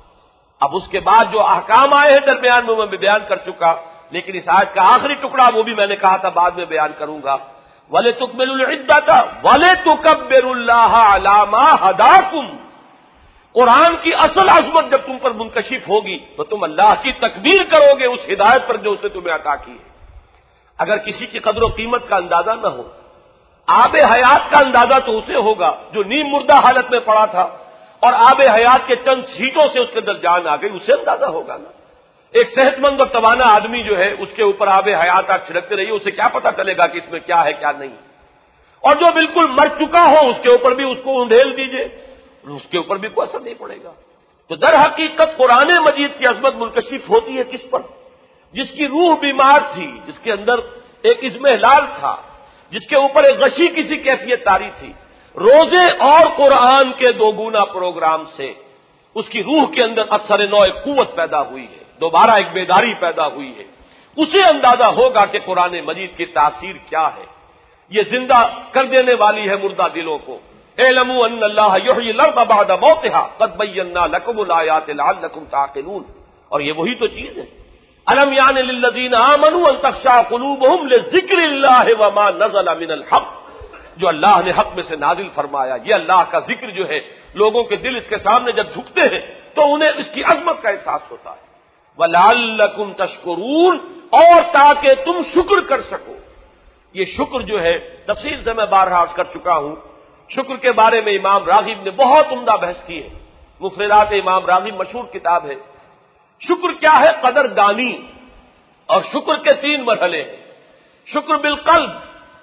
اب اس کے بعد جو احکام آئے ہیں درمیان میں بیان کر چکا، لیکن اس آیت کا آخری ٹکڑا وہ بھی میں نے کہا تھا بعد میں بیان کروں گا. وَلِتُكْمِلُوا الْعِدَّةَ وَلِتُكَبِّرُوا اللَّهَ عَلَىٰ مَا هَدَاكُمْ. قرآن کی اصل عظمت جب تم پر منکشف ہوگی تو تم اللہ کی تکبیر کرو گے اس ہدایت پر جو اسے تمہیں عطا کی ہے۔ اگر کسی کی قدر و قیمت کا اندازہ نہ ہو، آب حیات کا اندازہ تو اسے ہوگا جو نیم مردہ حالت میں پڑا تھا اور آب حیات کے چند چھینٹوں سے اس کے اندر جان آ گئی، اسے اندازہ ہوگا نا۔ ایک صحت مند اور توانا آدمی جو ہے اس کے اوپر آب حیات آپ چھڑکتے رہیے، اسے کیا پتا چلے گا کہ اس میں کیا ہے کیا نہیں، اور جو بالکل مر چکا ہو اس کے اوپر بھی اس کو انڈھیل دیجئے، اس کے اوپر بھی کوئی اثر نہیں پڑے گا۔ تو در حقیقت قرآن مجید کی عظمت منکشف ہوتی ہے کس پر؟ جس کی روح بیمار تھی، جس کے اندر ایک اضمحلال تھا، جس کے اوپر ایک غشی کسی کیفیت طاری تھی، روزے اور قرآن کے دو گنا پروگرام سے اس کی روح کے اندر اثر نو ایک قوت پیدا ہوئی ہے، دوبارہ ایک بیداری پیدا ہوئی ہے، اسے اندازہ ہوگا کہ قرآن مجید کی تاثیر کیا ہے۔ یہ زندہ کر دینے والی ہے مردہ دلوں کو۔ اعلموا ان اللہ یحیی الارض بعد موتها قد بینا لکم الآیات لعلکم تعقلون، اور یہ وہی تو چیز ہے۔ الم یعن للذین آمنوا ان تخشع قلوبهم لذکر اللہ وما نزل من الحق، جو اللہ نے حق میں سے نازل فرمایا، یہ اللہ کا ذکر جو ہے لوگوں کے دل اس کے سامنے جب جھکتے ہیں تو انہیں اس کی عظمت کا احساس ہوتا ہے۔ وَلَعَلَّكُمْ تَشْكُرُونَ، اور تاکہ تم شکر کر سکو۔ یہ شکر جو ہے تفصیل سے میں بارہا عرض کر چکا ہوں، شکر کے بارے میں امام راغب نے بہت عمدہ بحث کی ہے، مفردات امام راغب مشہور کتاب ہے۔ شکر کیا ہے؟ قدر دانی، اور شکر کے تین مرحلے ہیں۔ شکر بالقلب،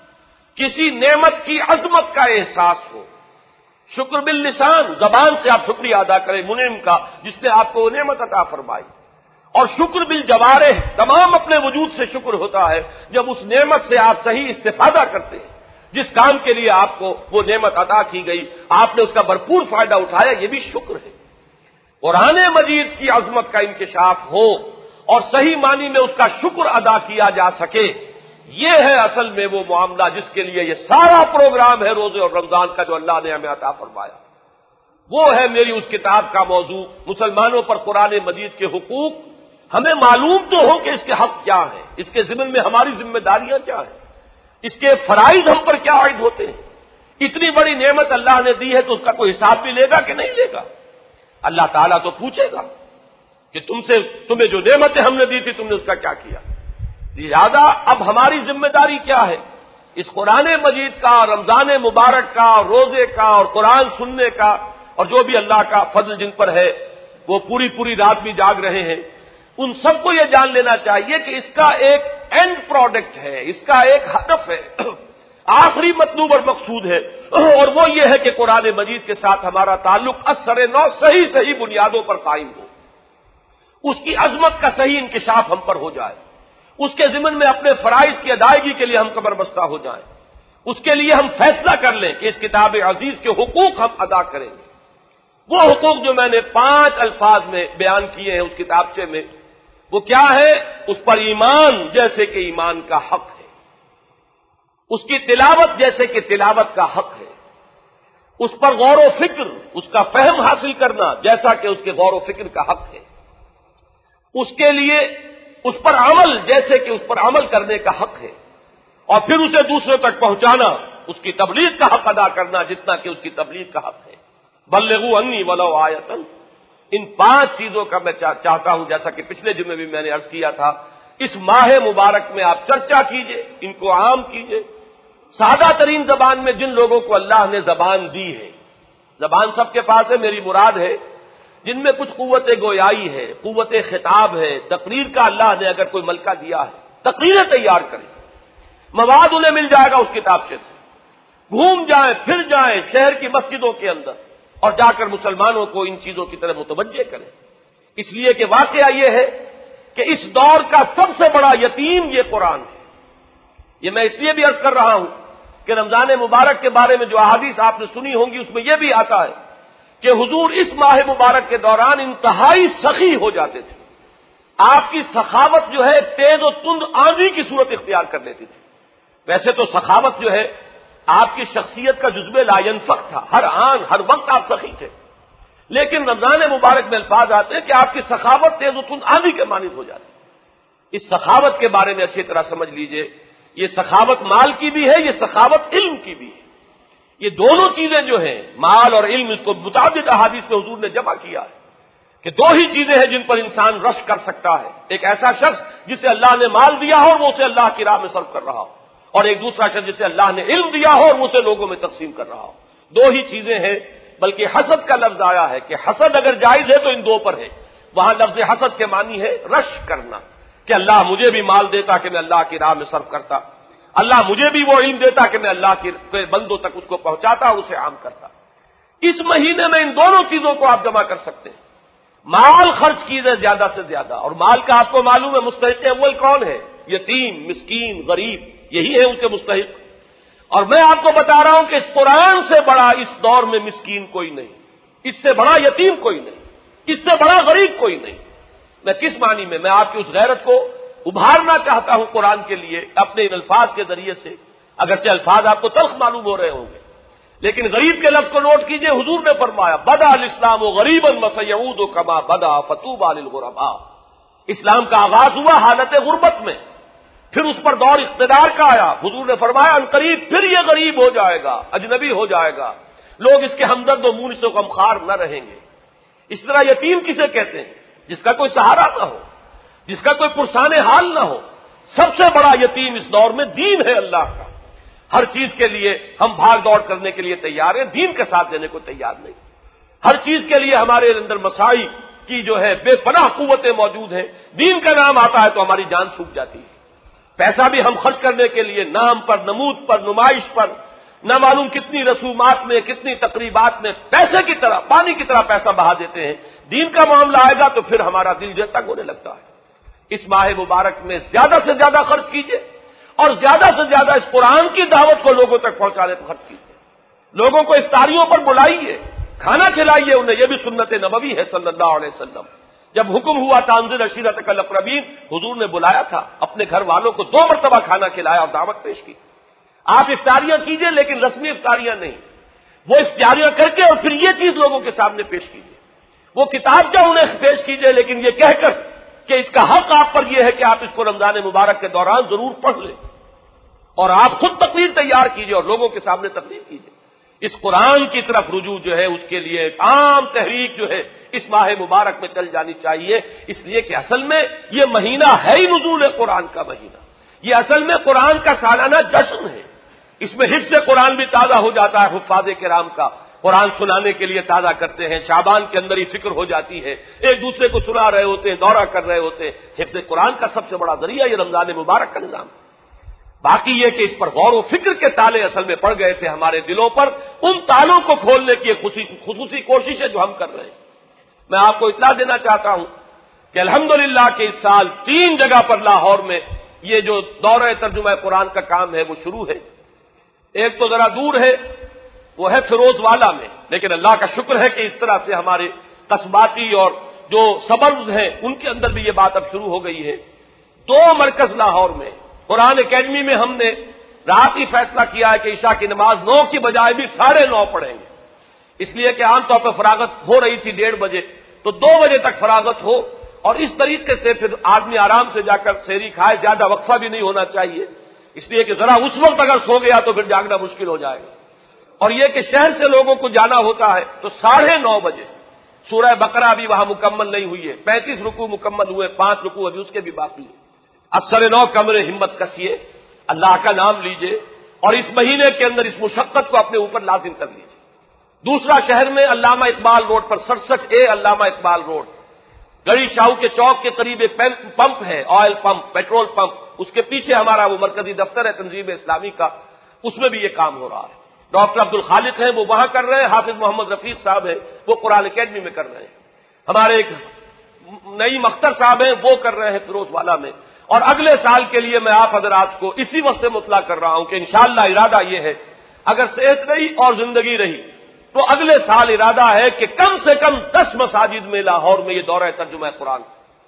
کسی نعمت کی عظمت کا احساس ہو۔ شکر باللسان، زبان سے آپ شکریہ ادا کریں منعم کا جس نے آپ کو وہ نعمت عطا فرمائی۔ اور شکر بالجوارح، تمام اپنے وجود سے شکر ہوتا ہے جب اس نعمت سے آپ صحیح استفادہ کرتے ہیں، جس کام کے لیے آپ کو وہ نعمت عطا کی گئی آپ نے اس کا بھرپور فائدہ اٹھایا، یہ بھی شکر ہے۔ قرآن مجید کی عظمت کا انکشاف ہو اور صحیح معنی میں اس کا شکر ادا کیا جا سکے، یہ ہے اصل میں وہ معاملہ جس کے لیے یہ سارا پروگرام ہے روزے اور رمضان کا جو اللہ نے ہمیں عطا فرمایا۔ وہ ہے میری اس کتاب کا موضوع، مسلمانوں پر قرآن مجید کے حقوق۔ ہمیں معلوم تو ہو کہ اس کے حق کیا ہیں، اس کے ضمن میں ہماری ذمہ داریاں کیا ہیں، اس کے فرائض ہم پر کیا عائد ہوتے ہیں۔ اتنی بڑی نعمت اللہ نے دی ہے تو اس کا کوئی حساب بھی لے گا کہ نہیں لے گا؟ اللہ تعالیٰ تو پوچھے گا کہ تمہیں جو نعمتیں ہم نے دی تھی تم نے اس کا کیا کیا۔ لہذا اب ہماری ذمہ داری کیا ہے؟ اس قرآن مجید کا، رمضان مبارک کا، روزے کا اور قرآن سننے کا، اور جو بھی اللہ کا فضل جن پر ہے وہ پوری رات بھی جاگ رہے ہیں، ان سب کو یہ جان لینا چاہیے کہ اس کا ایک اینڈ پروڈکٹ ہے، اس کا ایک ہدف ہے، آخری مطلوب اور مقصود ہے، اور وہ یہ ہے کہ قرآن مجید کے ساتھ ہمارا تعلق اثر نو صحیح بنیادوں پر قائم ہو، اس کی عظمت کا صحیح انکشاف ہم پر ہو جائے، اس کے ضمن میں اپنے فرائض کی ادائیگی کے لیے ہم کمر بستہ ہو جائیں، اس کے لیے ہم فیصلہ کر لیں کہ اس کتاب عزیز کے حقوق ہم ادا کریں گے۔ وہ حقوق جو میں نے 5 الفاظ میں بیان کیے ہیں اس کتابچے میں، وہ کیا ہے؟ اس پر ایمان جیسے کہ ایمان کا حق ہے، اس کی تلاوت جیسے کہ تلاوت کا حق ہے، اس پر غور و فکر، اس کا فہم حاصل کرنا جیسا کہ اس کے غور و فکر کا حق ہے، اس کے لیے اس پر عمل جیسے کہ اس پر عمل کرنے کا حق ہے، اور پھر اسے دوسروں تک پہنچانا، اس کی تبلیغ کا حق ادا کرنا جتنا کہ اس کی تبلیغ کا حق ہے۔ بلغوا انی ولو آیۃ، ان 5 چیزوں کا میں چاہتا ہوں، جیسا کہ پچھلے جمعے بھی میں نے عرض کیا تھا، اس ماہ مبارک میں آپ چرچا کیجئے، ان کو عام کیجئے، سادہ ترین زبان میں جن لوگوں کو اللہ نے زبان دی ہے، زبان سب کے پاس ہے، میری مراد ہے جن میں کچھ قوت گویائی ہے، قوت خطاب ہے، تقریر کا اللہ نے اگر کوئی ملکہ دیا ہے، تقریریں تیار کریں، مواد انہیں مل جائے گا اس کتابچے سے، گھوم جائیں پھر جائیں شہر کی مسجدوں کے اندر اور جا کر مسلمانوں کو ان چیزوں کی طرف متوجہ کریں، اس لیے کہ واقعہ یہ ہے کہ اس دور کا سب سے بڑا یتیم یہ قرآن ہے۔ یہ میں اس لیے بھی عرض کر رہا ہوں کہ رمضان مبارک کے بارے میں جو احادیث آپ نے سنی ہوں گی اس میں یہ بھی آتا ہے کہ حضور اس ماہ مبارک کے دوران انتہائی سخی ہو جاتے تھے، آپ کی سخاوت جو ہے تیز و تند آندھی کی صورت اختیار کر لیتی تھی۔ ویسے تو سخاوت جو ہے آپ کی شخصیت کا جزو لا ينفق تھا، ہر آن ہر وقت آپ سخی تھے، لیکن رمضان مبارک میں الفاظ آتے ہیں کہ آپ کی سخاوت تیز و تند آندھی کے مانند ہو جاتی۔ اس سخاوت کے بارے میں اچھی طرح سمجھ لیجئے، یہ سخاوت مال کی بھی ہے، یہ سخاوت علم کی بھی ہے۔ یہ دونوں چیزیں جو ہیں مال اور علم، اس کو متعدد احادیث میں حضور نے جمع کیا ہے کہ دو ہی چیزیں ہیں جن پر انسان رش کر سکتا ہے، ایک ایسا شخص جسے اللہ نے مال دیا ہو اور وہ اسے اللہ کی راہ میں صرف کر رہا ہو، اور ایک دوسرا شخص جسے اللہ نے علم دیا ہو اور وہ اسے لوگوں میں تقسیم کر رہا ہو. دو ہی چیزیں ہیں. بلکہ حسد کا لفظ آیا ہے کہ حسد اگر جائز ہے تو ان دو پر ہے. وہاں لفظ حسد کے معنی ہے رش کرنا، کہ اللہ مجھے بھی مال دیتا کہ میں اللہ کی راہ میں صرف کرتا، اللہ مجھے بھی وہ علم دیتا کہ میں اللہ کے بندوں تک اس کو پہنچاتا اور اسے عام کرتا. اس مہینے میں ان دونوں چیزوں کو آپ جمع کر سکتے ہیں. مال خرچ کیجیے زیادہ سے زیادہ، اور مال کا آپ کو معلوم ہے مستحق اول کون ہے؟ یتیم، مسکین، غریب، یہی ہے ان کے مستحق. اور میں آپ کو بتا رہا ہوں کہ اس قرآن سے بڑا اس دور میں مسکین کوئی نہیں، اس سے بڑا یتیم کوئی نہیں، اس سے بڑا غریب کوئی نہیں. میں کس معنی میں آپ کی اس غیرت کو ابھارنا چاہتا ہوں قرآن کے لیے اپنے ان الفاظ کے ذریعے سے، اگرچہ الفاظ آپ کو تلخ معلوم ہو رہے ہوں گے، لیکن غریب کے لفظ کو نوٹ کیجئے. حضور نے فرمایا بدا الاسلام غریبا وسیعود کما بدا فطوبى للغرباء. اسلام کا آغاز ہوا حالت غربت میں، پھر اس پر دور اقتدار کا آیا. حضور نے فرمایا عنقریب پھر یہ غریب ہو جائے گا، اجنبی ہو جائے گا، لوگ اس کے ہمدرد و مونس و غمخوار نہ رہیں گے. اس طرح یتیم کسے کہتے ہیں؟ جس کا کوئی سہارا نہ ہو، جس کا کوئی پرسان حال نہ ہو. سب سے بڑا یتیم اس دور میں دین ہے اللہ کا. ہر چیز کے لیے ہم بھاگ دوڑ کرنے کے لیے تیار ہیں، دین کا ساتھ دینے کو تیار نہیں. ہر چیز کے لیے ہمارے اندر مساعی کی جو ہے بے پناہ قوتیں موجود ہیں. دین کا نام آتا ہے تو ہماری جان چھوٹ جاتی ہے. پیسہ بھی ہم خرچ کرنے کے لیے نام پر، نمود پر، نمائش پر، نہ معلوم کتنی رسومات میں، کتنی تقریبات میں پیسے کی طرح، پانی کی طرح پیسہ بہا دیتے ہیں. دین کا معاملہ آئے گا تو پھر ہمارا دل جو تنگ ہونے لگتا ہے. اس ماہ مبارک میں زیادہ سے زیادہ خرچ کیجیے، اور زیادہ سے زیادہ اس قرآن کی دعوت کو لوگوں تک پہنچانے پر خرچ کیجیے. لوگوں کو افطاریوں پر بلائیے، کھانا کھلائیے انہیں. یہ بھی سنت نبوی ہے صلی اللہ علیہ وسلم. جب حکم ہوا تانزل عشیرتک الاقربین، حضور نے بلایا تھا اپنے گھر والوں کو، 2 مرتبہ کھانا کھلایا اور دعوت پیش کی. آپ افطاریاں کیجیے لیکن رسمی افطاریاں نہیں، وہ افطاریاں کر کے اور پھر یہ چیز لوگوں کے سامنے پیش کیجیے. وہ کتاب جو انہیں پیش کیجیے لیکن یہ کہہ کر کہ اس کا حق آپ پر یہ ہے کہ آپ اس کو رمضان مبارک کے دوران ضرور پڑھ لیں، اور آپ خود تقریر تیار کیجیے اور لوگوں کے سامنے تقریر کیجیے. اس قرآن کی طرف رجوع جو ہے اس کے لیے ایک عام تحریک جو ہے اس ماہ مبارک میں چل جانی چاہیے. اس لیے کہ اصل میں یہ مہینہ ہے ہی نزول قرآن کا مہینہ. یہ اصل میں قرآن کا سالانہ جشن ہے. اس میں حفظ قرآن بھی تازہ ہو جاتا ہے. حفاظ کرام کا قرآن سنانے کے لیے تازہ کرتے ہیں. شعبان کے اندر ہی فکر ہو جاتی ہے، ایک دوسرے کو سنا رہے ہوتے ہیں، دورہ کر رہے ہوتے ہیں. حفظ قرآن کا سب سے بڑا ذریعہ یہ رمضان مبارک کا نظام. باقی یہ کہ اس پر غور و فکر کے تالے اصل میں پڑ گئے تھے ہمارے دلوں پر. ان تالوں کو کھولنے کی ایک خصوصی کوشش ہے جو ہم کر رہے ہیں. میں آپ کو اطلاع دینا چاہتا ہوں کہ الحمدللہ کہ اس سال 3 جگہ پر لاہور میں یہ جو دورہ ترجمہ قرآن کا کام ہے وہ شروع ہے. ایک تو ذرا دور ہے، وہ ہے فیروز والا میں، لیکن اللہ کا شکر ہے کہ اس طرح سے ہمارے قصباتی اور جو سبرز ہیں ان کے اندر بھی یہ بات اب شروع ہو گئی ہے. 2 مرکز لاہور میں. قرآن اکیڈمی میں ہم نے رات ہی فیصلہ کیا ہے کہ عشاء کی نماز 9 کی بجائے بھی 9:30 پڑھیں گے، اس لیے کہ عام طور پہ فراغت ہو رہی تھی 1:30 بجے، تو 2 بجے تک فراغت ہو، اور اس طریقے سے پھر آدمی آرام سے جا کر سحری کھائے. زیادہ وقفہ بھی نہیں ہونا چاہیے، اس لیے کہ ذرا اس وقت اگر سو گیا تو پھر جاگنا مشکل ہو جائے گا. اور یہ کہ شہر سے لوگوں کو جانا ہوتا ہے تو 9:30 بجے. سورہ بقرہ بھی وہاں مکمل نہیں ہوئی ہے، 35 رکوع مکمل ہوئے، 5 رکوع ابھی اس کے بھی باقی ہیں. اثر 9 کمرے ہمت کسیے، اللہ کا نام لیجئے، اور اس مہینے کے اندر اس مشقت کو اپنے اوپر لازم کر لیجئے. دوسرا شہر میں علامہ اقبال روڈ پر 67A علامہ اقبال روڈ، گڑی شاہو کے چوک کے قریب ایک پمپ ہے، آئل پمپ، پیٹرول پمپ، اس کے پیچھے ہمارا وہ مرکزی دفتر ہے تنظیم اسلامی کا، اس میں بھی یہ کام ہو رہا ہے. ڈاکٹر عبد الخالق ہیں وہ وہاں کر رہے ہیں، حافظ محمد رفیق صاحب ہیں وہ قرآن اکیڈمی میں کر رہے ہیں، ہمارے ایک نئی مختر صاحب ہیں وہ کر رہے ہیں فیروز والا میں. اور اگلے سال کے لیے میں آپ حضرات کو اسی وقت سے مطلع کر رہا ہوں کہ انشاءاللہ ارادہ یہ ہے، اگر صحت رہی اور زندگی رہی تو اگلے سال ارادہ ہے کہ کم سے کم 10 مساجد میں لاہور میں یہ دورہ ترجمہ قرآن،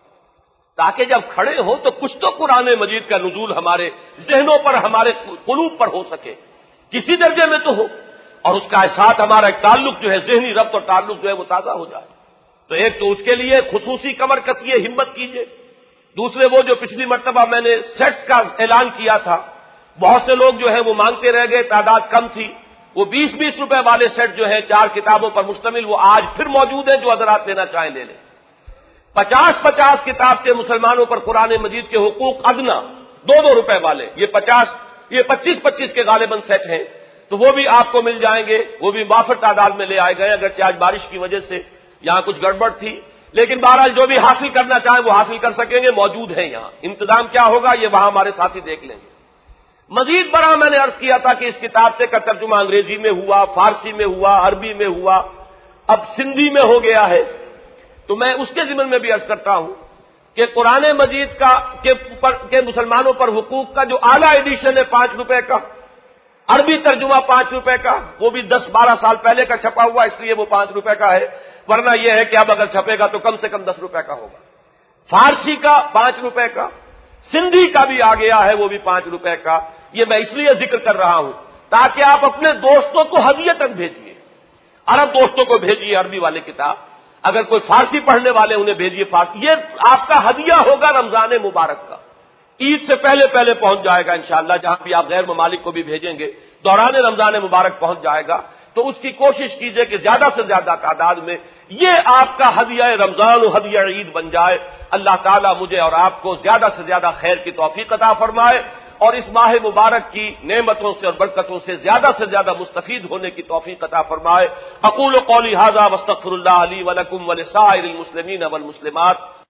تاکہ جب کھڑے ہو تو کچھ تو قرآن مجید کا نزول ہمارے ذہنوں پر، ہمارے قلوب پر ہو سکے، کسی درجے میں تو ہو، اور اس کا ساتھ ہمارا ایک تعلق جو ہے ذہنی ربط اور تعلق جو ہے وہ تازہ ہو جائے. تو ایک تو اس کے لیے خصوصی کمر کسیے، ہمت کیجیے. دوسرے وہ جو پچھلی مرتبہ میں نے سیٹس کا اعلان کیا تھا، بہت سے لوگ جو ہے وہ مانگتے رہ گئے، تعداد کم تھی، وہ 20-20 روپے والے سیٹ جو ہیں 4 کتابوں پر مشتمل، وہ آج پھر موجود ہیں، جو حضرات لینا چاہیں لے لیں۔ 50-50 کتاب کے مسلمانوں پر قرآن مجید کے حقوق ادنا 2-2 روپے والے، یہ 25-25 کے غالباً سیٹ ہیں، تو وہ بھی آپ کو مل جائیں گے، وہ بھی وافر تعداد میں لے آئے گئے، اگرچہ آج بارش کی وجہ سے یہاں کچھ گڑبڑ تھی، لیکن بہرحال جو بھی حاصل کرنا چاہیں وہ حاصل کر سکیں گے، موجود ہیں یہاں۔ انتظام کیا ہوگا یہ وہاں ہمارے ساتھی دیکھ لیں گے۔ مزید برآں میں نے عرض کیا تھا کہ اس کتاب سے کا ترجمہ انگریزی میں ہوا، فارسی میں ہوا، عربی میں ہوا، اب سندھی میں ہو گیا ہے، تو میں اس کے ضمن میں بھی عرض کرتا ہوں کہ قرآن مجید کے مسلمانوں پر حقوق کا جو اعلیٰ ایڈیشن ہے 5 روپے کا، عربی ترجمہ 5 روپے کا، وہ بھی 10-12 سال پہلے کا چھپا ہوا، اس لیے وہ 5 روپے کا ہے، ورنہ یہ ہے کہ اب اگر چھپے گا تو کم سے کم 10 روپے کا ہوگا۔ فارسی کا 5 روپے کا، سندھی کا بھی آ گیا ہے وہ بھی 5 روپے کا۔ یہ میں اس لیے ذکر کر رہا ہوں تاکہ آپ اپنے دوستوں کو ہدیتاً بھیجیے، عرب دوستوں کو بھیجیے عربی والے کتاب، اگر کوئی فارسی پڑھنے والے انہیں بھیجیے فارسی، یہ آپ کا ہدیہ ہوگا رمضان مبارک کا، عید سے پہلے پہلے پہنچ جائے گا انشاءاللہ، جہاں بھی آپ غیر ممالک کو بھی بھیجیں گے دوران رمضان مبارک پہنچ جائے گا، تو اس کی کوشش کیجئے کہ زیادہ سے زیادہ تعداد میں یہ آپ کا ہدیہ رمضان و ہدیہ عید بن جائے۔ اللہ تعالیٰ مجھے اور آپ کو زیادہ سے زیادہ خیر کی توفیق عطا فرمائے اور اس ماہ مبارک کی نعمتوں سے اور برکتوں سے زیادہ مستفید ہونے کی توفیق عطا فرمائے۔ اقول قولی ھذا واستغفر اللہ لی ولکم ولسائر المسلمین والمسلمات۔